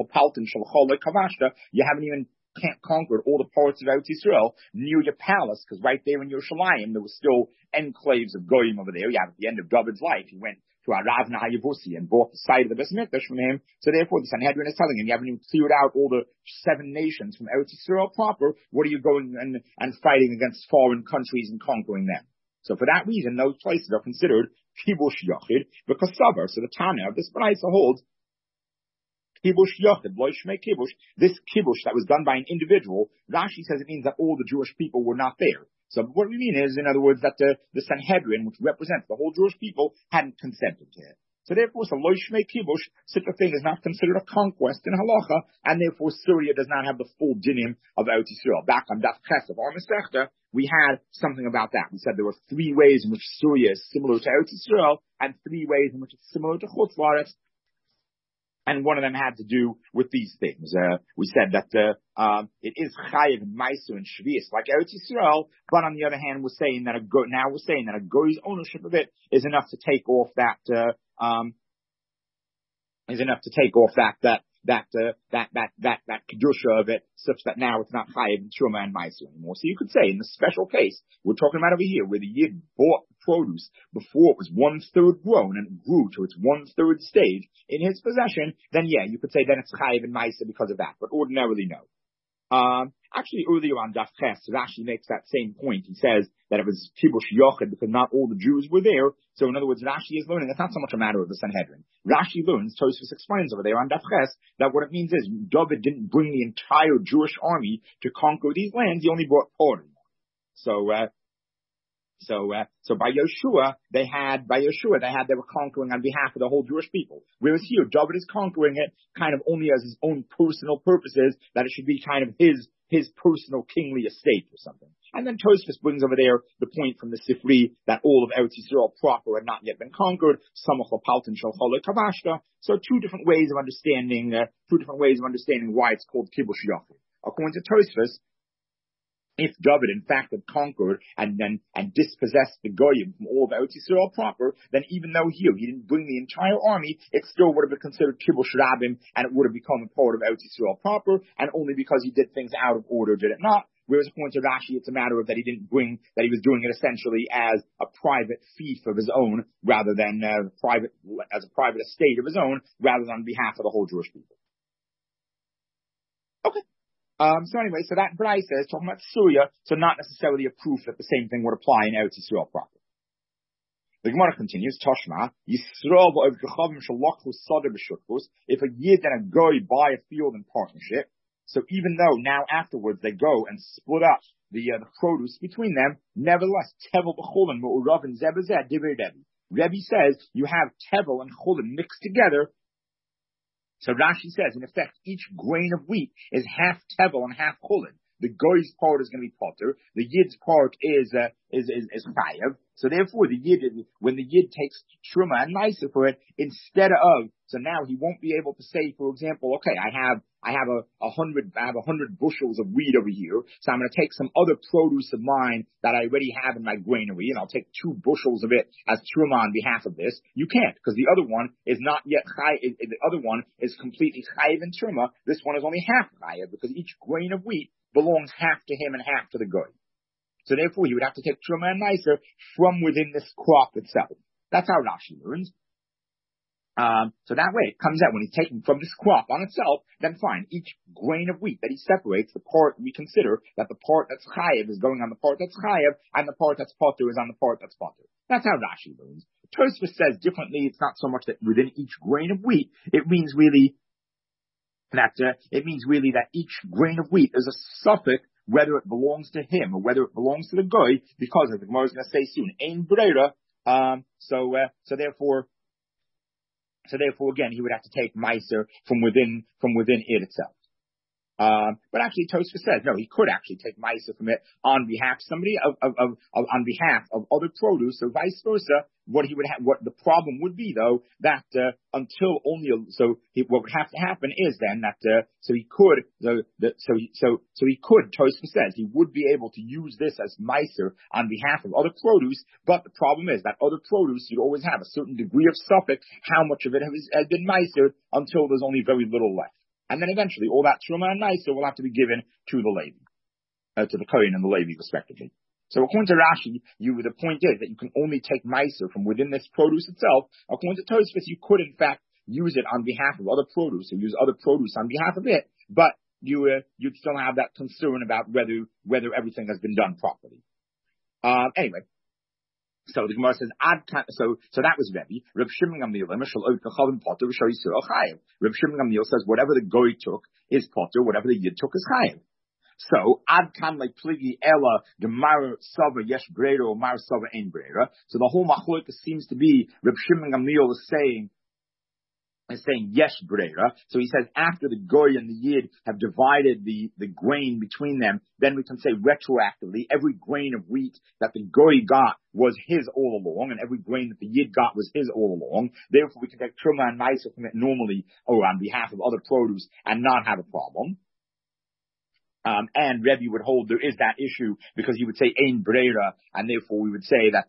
haven't even conquered all the parts of Eretz Yisrael near your palace, because right there in Yerushalayim, there was still enclaves of Goyim over there. At the end of David's life, he went to Arav Nahayavusi and bought the site of the Beis Mikdash from him. So therefore, the Sanhedrin is telling him, you haven't even cleared out all the 7 nations from Eretz Yisrael proper. What are you going and fighting against foreign countries and conquering them? So for that reason, those places are considered kibush yachid because savar. So the Tana of this Brisa holds kibush yachid, loy shmei kibush. This kibush that was done by an individual, Rashi says it means that all the Jewish people were not there. So what we mean is, in other words, that the Sanhedrin, which represents the whole Jewish people, hadn't consented to it. So therefore, so loy shmei kibush, such a thing is not considered a conquest in halacha, and therefore Syria does not have the full dinim of Eretz Yisrael. Back on Daf Ches of our Masechta, we had something about that. We said there were 3 ways in which Syria is similar to Eretz Yisrael, and 3 ways in which it's similar to Chutz La'aretz. And one of them had to do with these things. We said that it is chayiv and meiser and shvius like Eretz Yisrael, but on the other hand, we're saying that a goy's ownership of it is enough to take off that kedusha of it, such that now it's not chayiv and truma and meiser anymore. So you could say in the special case we're talking about over here, where the yid bought the produce before it was 1/3 grown and it grew to its 1/3 stage in his possession, then yeah, you could say then it's chayiv and ma'aser because of that, but ordinarily no. Actually, earlier on Daf Ches, Rashi makes that same point. He says that it was kibush yochid because not all the Jews were there. So in other words, Rashi is learning, it's not so much a matter of the Sanhedrin. Rashi learns, Tosfos explains over there on Daf Ches, that what it means is David didn't bring the entire Jewish army to conquer these lands, he only brought part of them. So by Yeshua, they were conquering on behalf of the whole Jewish people. Whereas here, David is conquering it kind of only as his own personal purposes, that it should be kind of his personal kingly estate or something. And then Tosfos brings over there the point from the Sifri that all of Eretz Yisrael proper had not yet been conquered. So two different ways of understanding why it's called Kibush Yachid. According to Tosfos, if David in fact had conquered and dispossessed the Goyim from all of Eretz Yisrael proper, then even though here he didn't bring the entire army, it still would have been considered Kibush Rabim, and it would have become a part of Eretz Yisrael proper, and only because he did things out of order did it not. Whereas according to Rashi, it's a matter of that he was doing it essentially as a private fief of his own, rather than as a private estate of his own, rather than on behalf of the whole Jewish people. Okay. So anyway, so that Braisa is talking about Surya, so not necessarily a proof that the same thing would apply in Eretz Yisrael proper. The Gemara continues, Toshma, Yisrael v'ovkechavim shalachhu sada b'shutfus, if a Yid and a Goy buy a field in partnership, so even though now afterwards they go and split up the produce between them, nevertheless, Tevel b'chulin mu'urav and zebazeh divrei Rebbe. Rebbe says you have Tevel and Chulin mixed together. So Rashi says, in effect, each grain of wheat is half Tevel and half Chulin. The Goy's part is going to be Potter. The Yid's part is Chayav. So therefore, when the Yid takes Truma and Meiser for it, instead of, so now he won't be able to say, for example, okay, I have 100 bushels of wheat over here, so I'm going to take some other produce of mine that I already have in my granary, and I'll take 2 bushels of it as Truma on behalf of this. You can't, because the other one is not yet Chayav, the other one is completely Chayav and Truma. This one is only half Chayav, because each grain of wheat belongs half to him and half to the Goy. So therefore, you would have to take Truma and Meiser from within this crop itself. That's how Rashi learns. So that way it comes out when he's taken from this crop on itself, then fine, each grain of wheat that he separates, the part we consider that the part that's chayiv is going on the part that's chayiv, and the part that's potter is on the part that's potter. That's how Rashi learns. Tosfos says differently, it's not so much that within each grain of wheat, it means really that each grain of wheat is a suffix, whether it belongs to him or whether it belongs to the Goy, because as the Gemara is going to say soon, ein breira, so therefore again, he would have to take Meiser from within it itself. But actually, Tosfos says no. He could actually take Meiser from it on behalf of somebody on behalf of other produce, or vice versa. What the problem would be though, that what would have to happen is then that he could. Tosfos says he would be able to use this as Meiser on behalf of other produce, but the problem is that other produce you'd always have a certain degree of suffix how much of it has been Meiser until there's only very little left. And then eventually, all that Truma and Meiser will have to be given to the Levi, to the Kohen and the Levi, respectively. So according to Rashi, the point is that you can only take Meiser from within this produce itself. According to Tosfos, you could in fact use it on behalf of other produce, or use other produce on behalf of it, but you'd still have that concern about whether everything has been done properly. Anyway. So the Gemara says, so that was Rebbe. Reb Shimon Gamliel says, whatever the Goy took is Potter, whatever the Yid took is Chayiv. So, Ad Kan like Pligi Ella, Gemara Sava Yesh Brera or Mar Sava Ein Brera. So the whole Machlokes seems to be, Reb Shimon Gamliel is saying Yesh Brera. So he says after the Goy and the Yid have divided the grain between them, then we can say retroactively every grain of wheat that the Goy got was his all along, and every grain that the Yid got was his all along. Therefore we can take Truma and Meiser from it normally, or on behalf of other produce, and not have a problem. And Rebbe would hold there is that issue because he would say ein breira, and therefore we would say that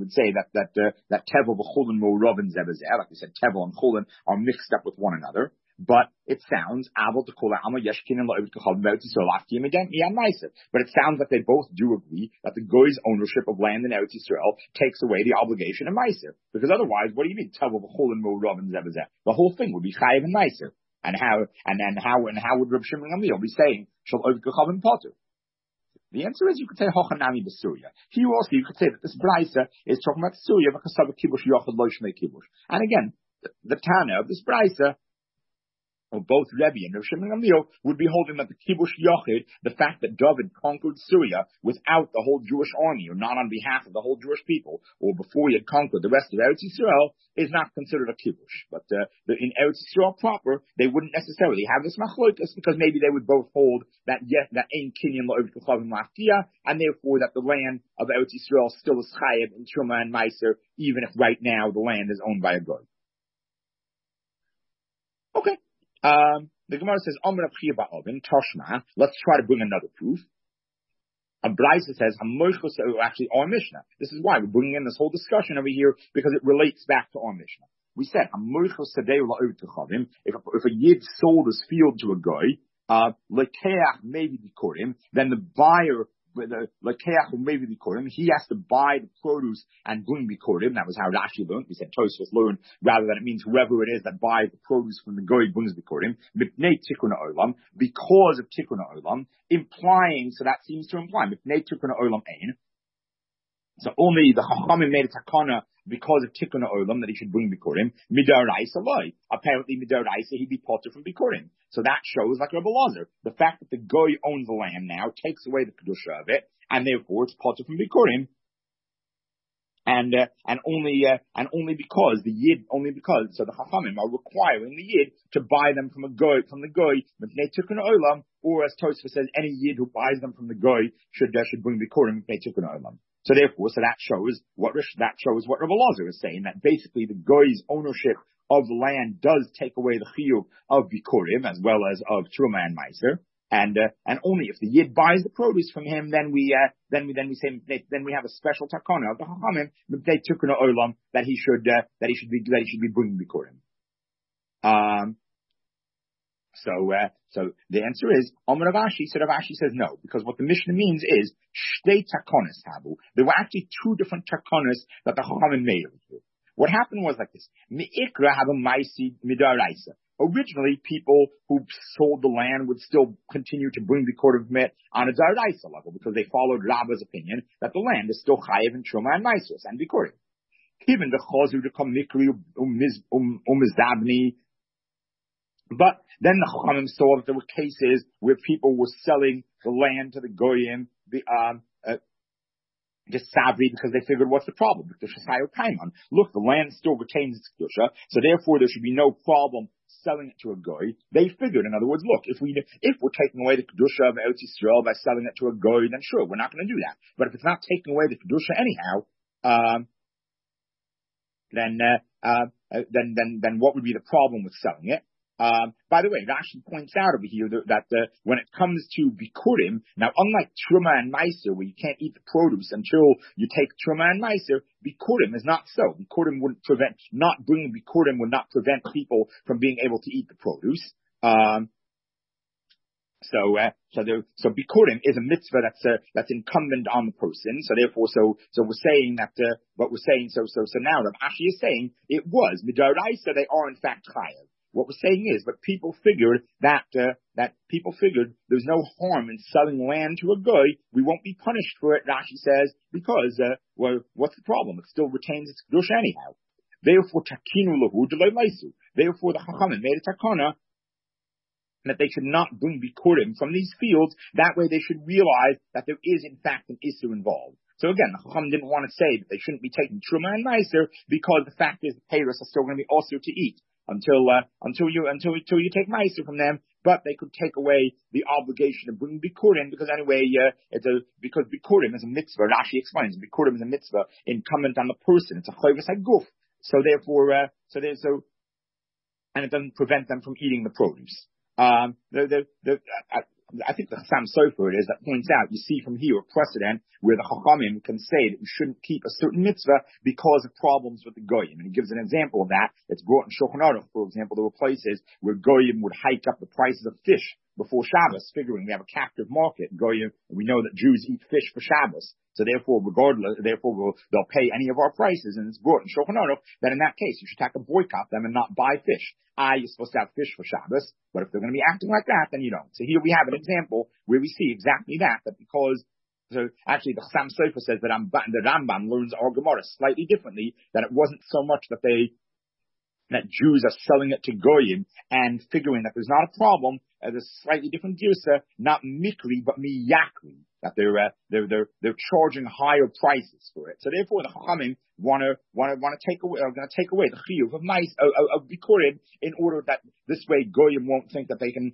Tevel v'chulin mo'urav and zebazeh, like we said, Tevel and Chulin are mixed up with one another. but it sounds able to call Alma Yeshkin and Lo'evit Kachavim Eretz Yisrael Afkim again Meiser. But it sounds like they both do agree that the goy's ownership of land in Eretz Yisrael takes away the obligation of Meiser. Because otherwise, what do you mean? Tavu v'chol and Mo'rav and Zebazeh? The whole thing would be Chayiv and Meiser. And how would Reb Shimon Gamliel be saying Shal Oivit Kachavim Potter? The answer is you could say Hochanami B'Surya. Here also you could say that this Braisa is talking about Surya v'Kasav Kibush Yochad Lo Shnei Kibush. And again, the Tana of this Braisa, or both Rebbe and Rav Shimon Gamliel, would be holding that the Kibush Yochid, the fact that David conquered Syria without the whole Jewish army, or not on behalf of the whole Jewish people, or before he had conquered the rest of Eretz Yisrael, is not considered a Kibush. But in Eretz Yisrael proper, they wouldn't necessarily have this machlokas, because maybe they would both hold that that Ein Kinyan Lo'evit Kachavim Lafkia, and therefore that the land of Eretz Yisrael still is Chayev in Truma and Meiser, even if right now the land is owned by a god. Okay. The Gemara says, Toshma, let's try to bring another proof. A Braisa says, actually our Mishnah. This is why we're bringing in this whole discussion over here, because it relates back to our Mishnah. We said, if a Yid sold his field to a guy, maybe then the buyer, he has to buy the produce and bring bikurim. That was how Rashi learned. We said Tosfos learned rather than it means whoever it is that buys the produce from the goy brings bikurim. Mipnei tikkun olam, because of tikkun olam, implying, so that seems to imply mipnei tikkun olam ein. So only the Chachamim made a takana because of tikkun olam that he should bring bikurim. Midaraisa loy. Apparently midaraisa he'd be potter from bikurim. So that shows, like Rebbe Lazar, the fact that the goy owns the land now takes away the kedusha of it, and therefore it's potter from bikurim. And only because so the Chachamim are requiring the Yid to buy them from the goy, mipnei tikkun olam, or as Tosfos says, any Yid who buys them from the goy should bring bikurim mipnei tikkun olam. So therefore, that shows what Rebbe Lazar is saying, that basically the goy's ownership of the land does take away the chiyuv of bikurim as well as of truma and meiser, and only if the Yid buys the produce from him, then we have a special takana of the Chachamim mipnei tikkun olam that he should be bringing bikurim. So the answer is, Amar Rav Ashi, so Rav Ashi says no, because what the Mishnah means is, shtei takonis tabu. There were actually two different takonis that the Chachamim made over here. What happened was like this. Mi'ikra have a maisi midaraisa. Originally, people who sold the land would still continue to bring the court of mit on a daraisa level, because they followed Rabba's opinion that the land is still chayev and truma and maisus and bikurim. Even the chazu to come mikri umizdabni. But then the Chachamim saw that there were cases where people were selling the land to the goyim, just savri, because they figured, what's the problem? Look, the land still retains its kedusha, so therefore there should be no problem selling it to a goy. They figured, in other words, look, if we're taking away the kedusha of Eretz Yisrael by selling it to a goy, then sure, we're not going to do that. But if it's not taking away the kedusha anyhow, then what would be the problem with selling it? By the way, Rashi points out over here that when it comes to bikurim, now unlike truma and meiser, where you can't eat the produce until you take truma and meiser, bikurim is not so. Bikurim wouldn't prevent, not bringing bikurim would not prevent people from being able to eat the produce. So bikurim is a mitzvah that's incumbent on the person. So therefore, so we're saying that, but we're saying, so now Rav Ashi is saying it was midaraisa, they are in fact chayav. What we're saying is, but people figured that there's no harm in selling land to a goy. We won't be punished for it, Rashi says, because, what's the problem? It still retains its kedusha anyhow. Therefore, takinu lahu d'lo leisu. Therefore, the Chachamim made a takana that they should not bring bikurim from these fields. That way they should realize that there is in fact an issue involved. So again, the Chacham didn't want to say that they shouldn't be taking truma and meiser, because the fact is the payros are still going to be also to eat until you take meiser from them. But they could take away the obligation of bringing bikurim, because anyway, because bikurim is a mitzvah. Rashi explains bikurim is a mitzvah incumbent on the person. It's a chayvus haguf. So therefore, and it doesn't prevent them from eating the produce. I think the Chassam Sofer it is that points out, you see from here a precedent where the Chachamim can say that we shouldn't keep a certain mitzvah because of problems with the Goyim. And he gives an example of that. It's brought in Shulchan Aruch, for example. There were places where Goyim would hike up the prices of fish before Shabbos, figuring they have a captive market. Goyim, we know that Jews eat fish for Shabbos. So therefore, they'll pay any of our prices. And it's brought in Shulchan Aruch that in that case, you should take a boycott them and not buy fish. You're supposed to have fish for Shabbos, but if they're going to be acting like that, then you don't. So here we have an example where we see exactly that because, so actually the Chassam Sofer says that the Rambam learns our Gemara slightly differently, that it wasn't so much that that Jews are selling it to Goyim and figuring that there's not a problem, as a slightly different girsa, not mikri, but miyakri, that they're charging higher prices for it. So therefore the Chachamim want to take away the chiyuv of mice, of bikurim, in order that this way Goyim won't think that they can,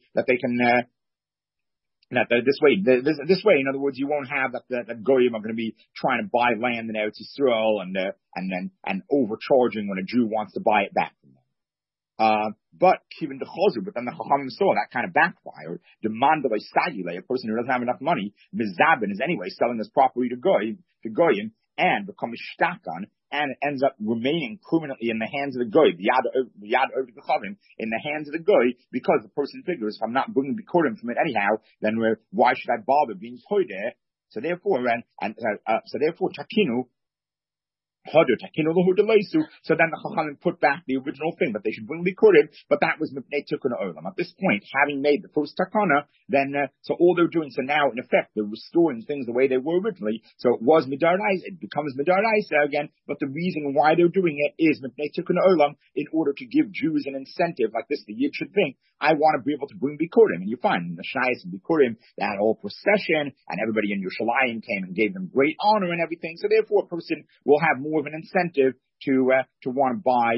this way, in other words, you won't have that Goyim are going to be trying to buy land in Eretz Yisrael and overcharging when a Jew wants to buy it back from them. But even the Chozu, but then the Chachamim saw that kind of backfired. The Mandalay Sagile, a person who doesn't have enough money, Mizabin is anyway selling his property to Goyim and become shtakan, and it ends up remaining permanently in the hands of the Goy, in the hands of the Goy, because the person figures, if I'm not bringing bikurim from it anyhow, then why should I bother being hoy there? So therefore, Takinu, so then the Chachamim put back the original thing, that they should bring bikurim, but that was Mipnei Tikkun Olam. At this point, having made the first takana, then so all they're doing, so now in effect they're restoring things the way they were originally. So it was Midaraisa, it becomes Midaraisa again, but the reason why they're doing it is Mipnei Tikkun Olam, in order to give Jews an incentive like this. The Yid should think, I want to be able to bring bikurim, and you find in the Shnayos and bikurim they had a whole procession, and everybody in Yerushalayim came and gave them great honor and everything. So therefore, a person will have more of an incentive to want to buy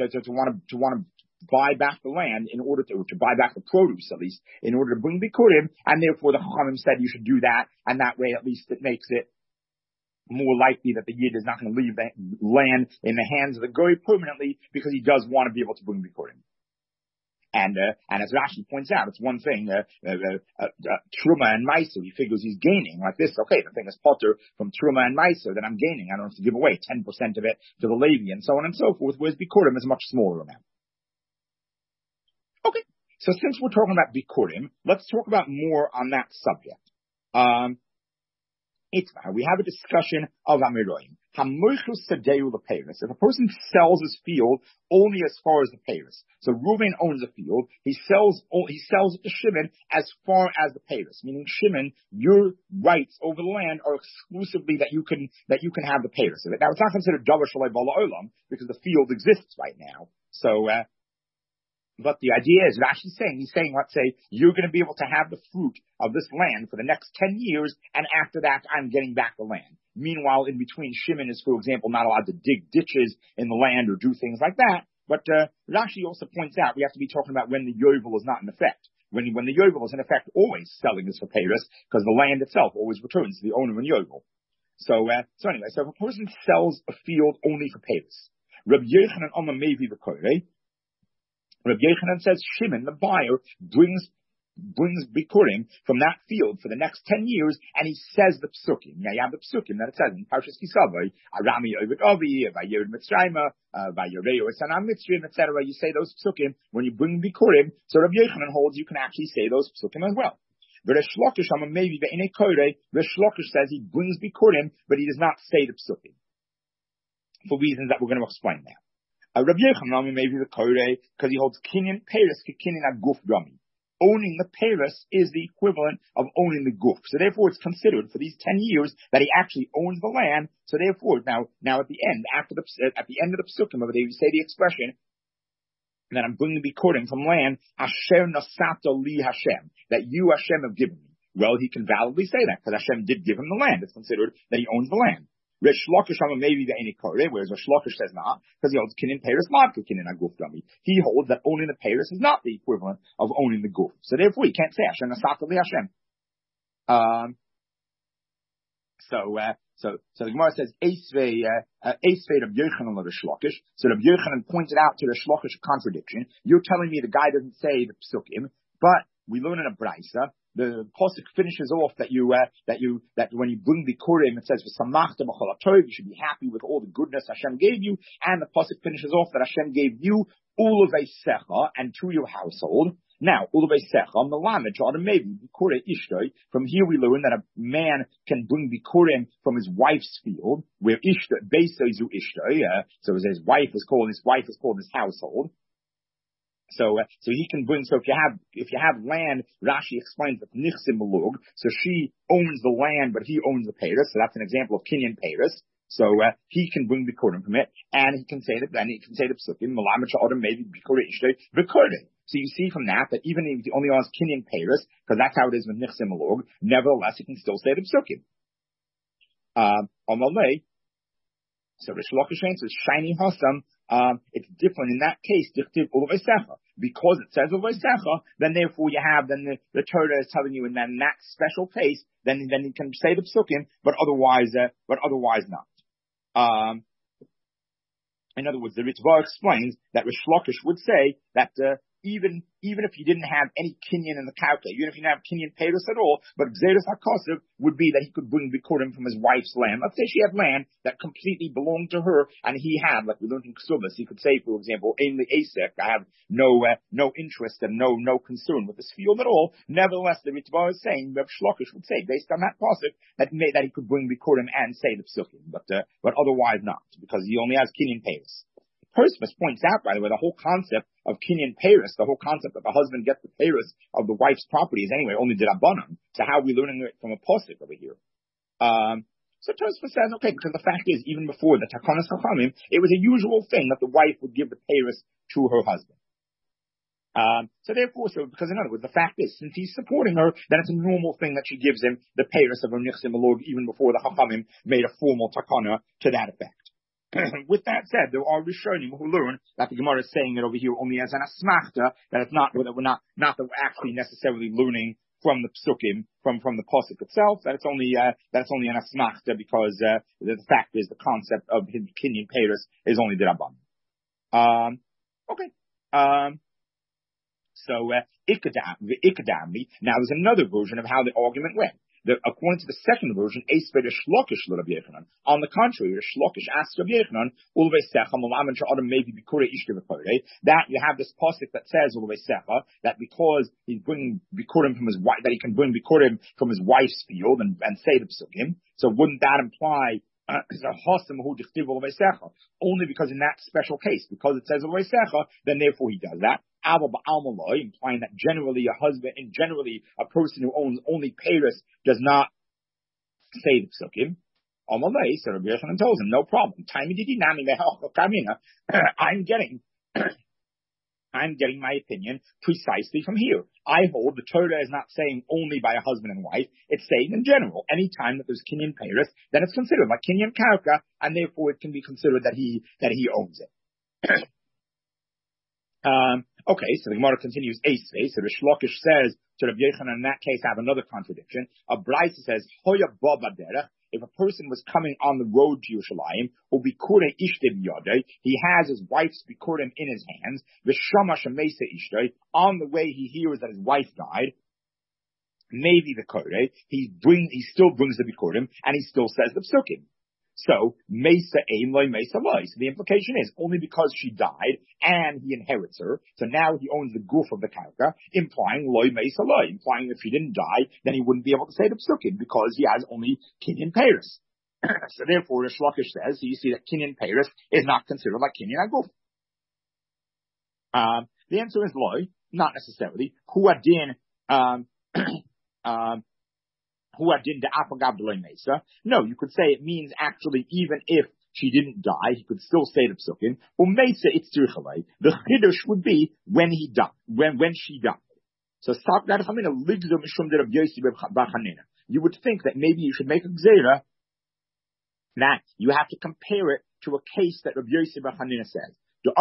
back the land in order to buy back the produce, at least in order to bring bikurim, and therefore the Chachamim said you should do that, and that way at least it makes it more likely that the Yid is not going to leave the land in the hands of the Goy permanently, because he does want to be able to bring bikurim. And as Rashi points out, it's one thing, Truma and Meiser, he figures he's gaining like this. Okay, the thing is potter from Truma and Meiser that I'm gaining. I don't have to give away 10% of it to the Levi and so on and so forth, whereas Bikurim is a much smaller amount. Okay, so since we're talking about Bikurim, let's talk about more on that subject. We have a discussion of Amiroim. If a person sells his field only as far as the Paris, so Reuven owns a field, he sells it to Shimon as far as the Paris, meaning Shimon, your rights over the land are exclusively that you can have the Paris of it. Now it's not considered Davar Shalei Bala Olam because the field exists right now. So, but the idea is, Rashi's saying, let's say, you're going to be able to have the fruit of this land for the next 10 years, and after that, I'm getting back the land. Meanwhile, in between, Shimon is, for example, not allowed to dig ditches in the land or do things like that. But Rashi also points out we have to be talking about when the Yovel is not in effect. When the Yovel is in effect, always selling is for Paris, because the land itself always returns to the owner in Yovel. So anyway, so if a person sells a field only for Paris, Rabbi Yochanan on the Mevi B'Korei, Rabbi Yochanan says Shimon, the buyer, brings bikurim from that field for the next 10 years, and he says the psukim. Now you have the psukim that it says in Parshas Kisavai, Arami Ovid Ovi, Vayered Mitzrayma, Vayereu Esanam Mitzrayim, etc. You say those psukim when you bring bikurim. So Rabbi Yochanan holds you can actually say those psukim as well. But Resh Lakish, maybe Ve'inei Korei, Resh Lakish says he brings bikurim, but he does not say the psukim for reasons that we're going to explain now. Rabbi Yochanan maybe the Korei, because he holds kinyan Paris, kinyan aguf gami. Owning the Paris is the equivalent of owning the guf. So therefore it's considered for these 10 years that he actually owns the land. So therefore, now at the end, at the end of the psukim of it, you say the expression that I'm going to be quoting from land, Asher Nasato Li Hashem, that you Hashem have given me. Well, he can validly say that, because Hashem did give him the land. It's considered that he owns the land. Resh Lakish maybe the Eini Koreh, whereas Resh Lakish says not, because he holds Kinin Paris Madka Kinin Aguf Dami. He holds that owning the Paris is not the equivalent of owning the Guf. So therefore, you can't say Hashem Nasata Li Hashem. So the Gemara says Eisvei Rabbi Yochanan Resh Lakish. So Rabbi Yochanan pointed out to Resh Lakish a contradiction. You're telling me the guy doesn't say the psukim, but we learn in a brisa the pasuk finishes off that when you bring bikurim, it says v'samachta b'chol hatov, you should be happy with all the goodness Hashem gave you, and the pasuk finishes off that Hashem gave you ulaveisecha and to your household. Now, ulaveisecha melamed maybe bikure ishtoi. From here we learn that a man can bring bikurim from his wife's field, where ishtoi beisoizu ishtoi. So his wife is called his household. So he can bring. So if you have land, Rashi explains that nichsim malug. So she owns the land, but he owns the peiros. So that's an example of kinyan peiros. So he can bring bikurim from it, and he can say that. Then he can say the psukim malamet sha'odam maybe bikure ishtoi bikurim. So you see from that even if he only owns kinyan peiros, because that's how it is with nichsim malug, nevertheless he can still say the psukim. Amalei. So Rish Lakish says shiny hasam. It's different in that case. Because it says Ulveisecha, then therefore the Torah is telling you in that special case, then you can say the psukim, but otherwise not. In other words, the Ritva explains that Rish Lakish would say that even if you didn't have any kinyan in the karka, even if you didn't have kinyan peiros at all, but Gzeres HaKosov would be that he could bring bikurim from his wife's land. Let's say she had land that completely belonged to her, and he had, like we learned in Ksubas, he could say, for example, Ainli Asek, I have no interest and no concern with this field at all. Nevertheless, the Ritva is saying, Reb Shlokish would say, based on that pasuk, that he could bring bikurim and say the psukim, but otherwise not, because he only has kinyan peiros. Persmus points out, by the way, the whole concept of kinyan peiros, the whole concept that the husband gets the peiros of the wife's property is anyway only dirabanan. So how are we learning it from a pasuk over here? So Tosfos says, okay, because the fact is, even before the Takanas Chachamim, it was a usual thing that the wife would give the peiros to her husband. Because in other words, the fact is, since he's supporting her, then it's a normal thing that she gives him the peiros of her nichsim alog, even before the Chachamim made a formal takana to that effect. With that said, there are Rishonim who learn that the Gemara is saying it over here only as an asmachta, that it's not that we're actually necessarily learning from the psukim, from the pasuk itself, that it's only an asmachta because the fact is the concept of his kinyan peiros is only derabban. Okay. So ikadamli. Now there's another version of how the argument went. According to the second version, on the contrary, Rish Lakish asks Rabbi Yochanan, that you have this pasuk that says that because he's bringing bikurim from his wife, that he can bring bikurim from his wife's field and say the psukim. So wouldn't that imply only because in that special case, because it says then therefore he does that. Implying that generally a person who owns only peiros does not say the psukim. So Rabbi Yochanan tells him, no problem. I'm getting my opinion precisely from here. I hold the Torah is not saying only by a husband and wife. It's saying in general, any time that there's kinyan peiros, then it's considered like kinyan karka, and therefore it can be considered that he owns it. Okay, so the Gemara continues. So the Rish Lakish says to Rabbi Yochanan, in that case, I have another contradiction. A Braisa says, Hoya ba baderech. If a person was coming on the road to Yerushalayim, ubikure ishte biyadei, he has his wife's bikurim in his hands. V'shama shemesa ishte. On the way, he hears that his wife died. Maybe the kore, he still brings the bikurim, and he still says the psukim. So, Mesa aim loy Mesa loy. So the implication is only because she died and he inherits her, so now he owns the goof of the karka, implying loy Mesa loy, implying if she didn't die, then he wouldn't be able to say the psukim because he has only kinyan peiros. So therefore, Rish Lakish says, so you see that kinyan peiros is not considered like kinyan aguf. The answer is loy, not necessarily. Huadin, no, you could say it means actually even if she didn't die, he could still say the psukim. The chiddush would be when he died, when she died. So you would think that maybe you should make a gzeira that you have to compare it to a case that Rabbi Yossi bar Chanina says.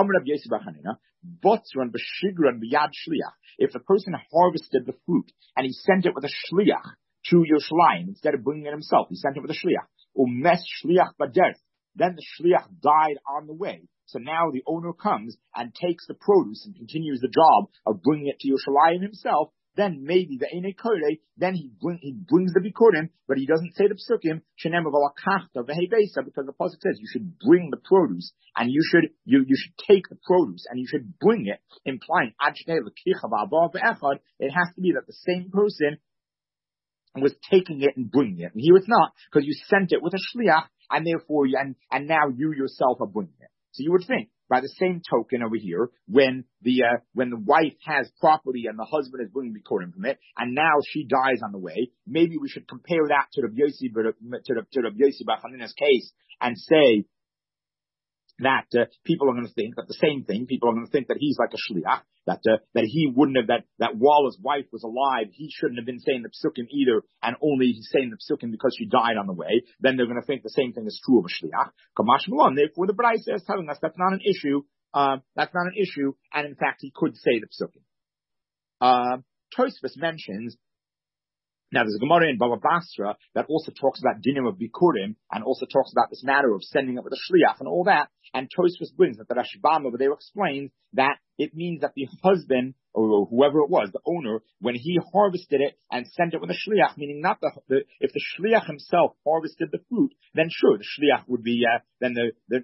If the person harvested the fruit and he sent it with a shliach to Yerushalayim, instead of bringing it himself, he sent it with a shliach. Umes shliach baderech. Then the shliach died on the way. So now the owner comes and takes the produce and continues the job of bringing it to Yerushalayim himself. then maybe the Eine Kore, then he brings the Bikurim, but he doesn't say the Psukim, Shenem of Alakachta Vehebesa, because the Pasuk says you should bring the produce, and you should take the produce, and you should bring it, implying Ajne L'kicha V'Avar V'Echad. It has to be that the same person was taking it and bringing it. And here it's not, because you sent it with a shliach, and therefore, and now you yourself are bringing it. So you would think, by the same token over here, when the wife has property and the husband is bringing bikurim from it, and now she dies on the way, maybe we should compare that to Rabbi Yossi bar Chanina's case and say that people are going to think that the same thing. People are going to think that he's like a shliach, that he wouldn't have, that while his wife was alive, he shouldn't have been saying the psukim either, and only he's saying the psukim because she died on the way. Then they're going to think the same thing is true of a shliach. Kamash Malon. Therefore, the Braisa is telling us that's not an issue. That's not an issue, and in fact, he could say the psukim. Tosfos mentions. Now, there's a Gemara in Baba Basra that also talks about dinim of bikurim and also talks about this matter of sending it with a shliach and all that. And Tosfos brings that the Rashbam over there explains that it means that the husband or whoever it was, the owner, when he harvested it and sent it with a shliach, meaning not if the shliach himself harvested the fruit, then sure, the shliach would be then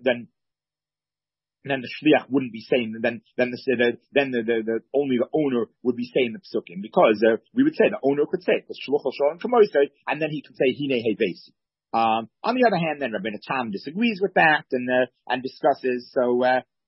the shliach wouldn't be saying, then only the owner would be saying the psukim, because we would say the owner could say it, and then he could say hine hevesi. On the other hand, then Rabbeinu Tam disagrees with that and discusses. So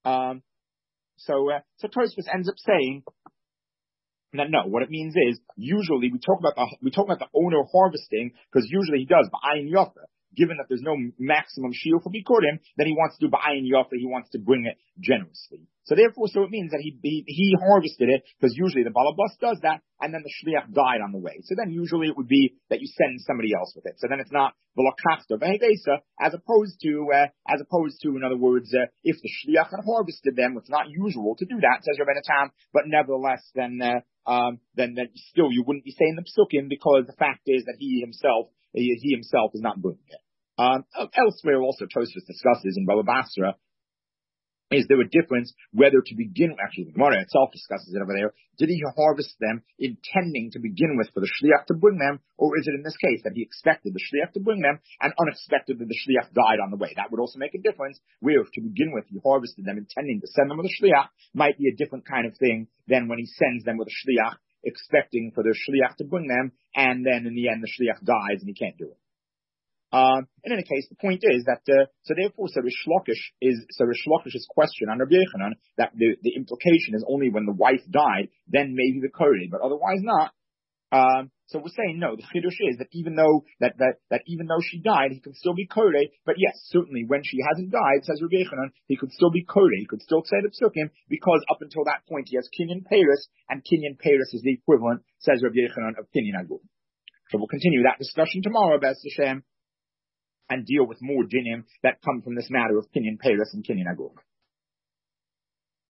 Tosfos ends up saying that no, what it means is usually we talk about the owner harvesting, because usually he does ba'ayin yofa. Given that there's no maximum shiur for bikurim, then he wants to do ba'ayin yofa, he wants to bring it generously. So therefore, it means that he harvested it, because usually the balabas does that, and then the shliach died on the way. So then usually it would be that you send somebody else with it. So then it's not v'lakachta v'hevesa, as opposed to, in other words, if the shliach had harvested them, it's not usual to do that, says Rabbeinu Tam, but nevertheless, then still you wouldn't be saying the psukim, because the fact is that he himself is not bringing it. Elsewhere also Tosfos discusses in Baba Basra, is there a difference whether to begin, actually the Gemara itself discusses it over there, did he harvest them intending to begin with for the shliach to bring them, or is it in this case that he expected the shliach to bring them and unexpected that the shliach died on the way? That would also make a difference, where if to begin with he harvested them intending to send them with a shliach, might be a different kind of thing than when he sends them with a shliach expecting for the shliach to bring them, and then in the end the shliach dies and he can't do it. In any case, the point is that, so Rish Lakish's question on Rabbi Yochanan, that the implication is only when the wife died, then maybe the Kore, but otherwise not. So we're saying no, the Chidush is that even though she died, he can still be Kore, but yes, certainly when she hasn't died, says Rabbi Yochanan, he could still be Kore, he could still say the Psukim, because up until that point he has Kinyan Peres, and Kinyan Peres is the equivalent, says Rabbi Yochanan, of Kinyan Aguf. So we'll continue that discussion tomorrow, B'ez Hashem, and deal with more dinim that come from this matter of Kinyan Peres and Kinyan Aguf.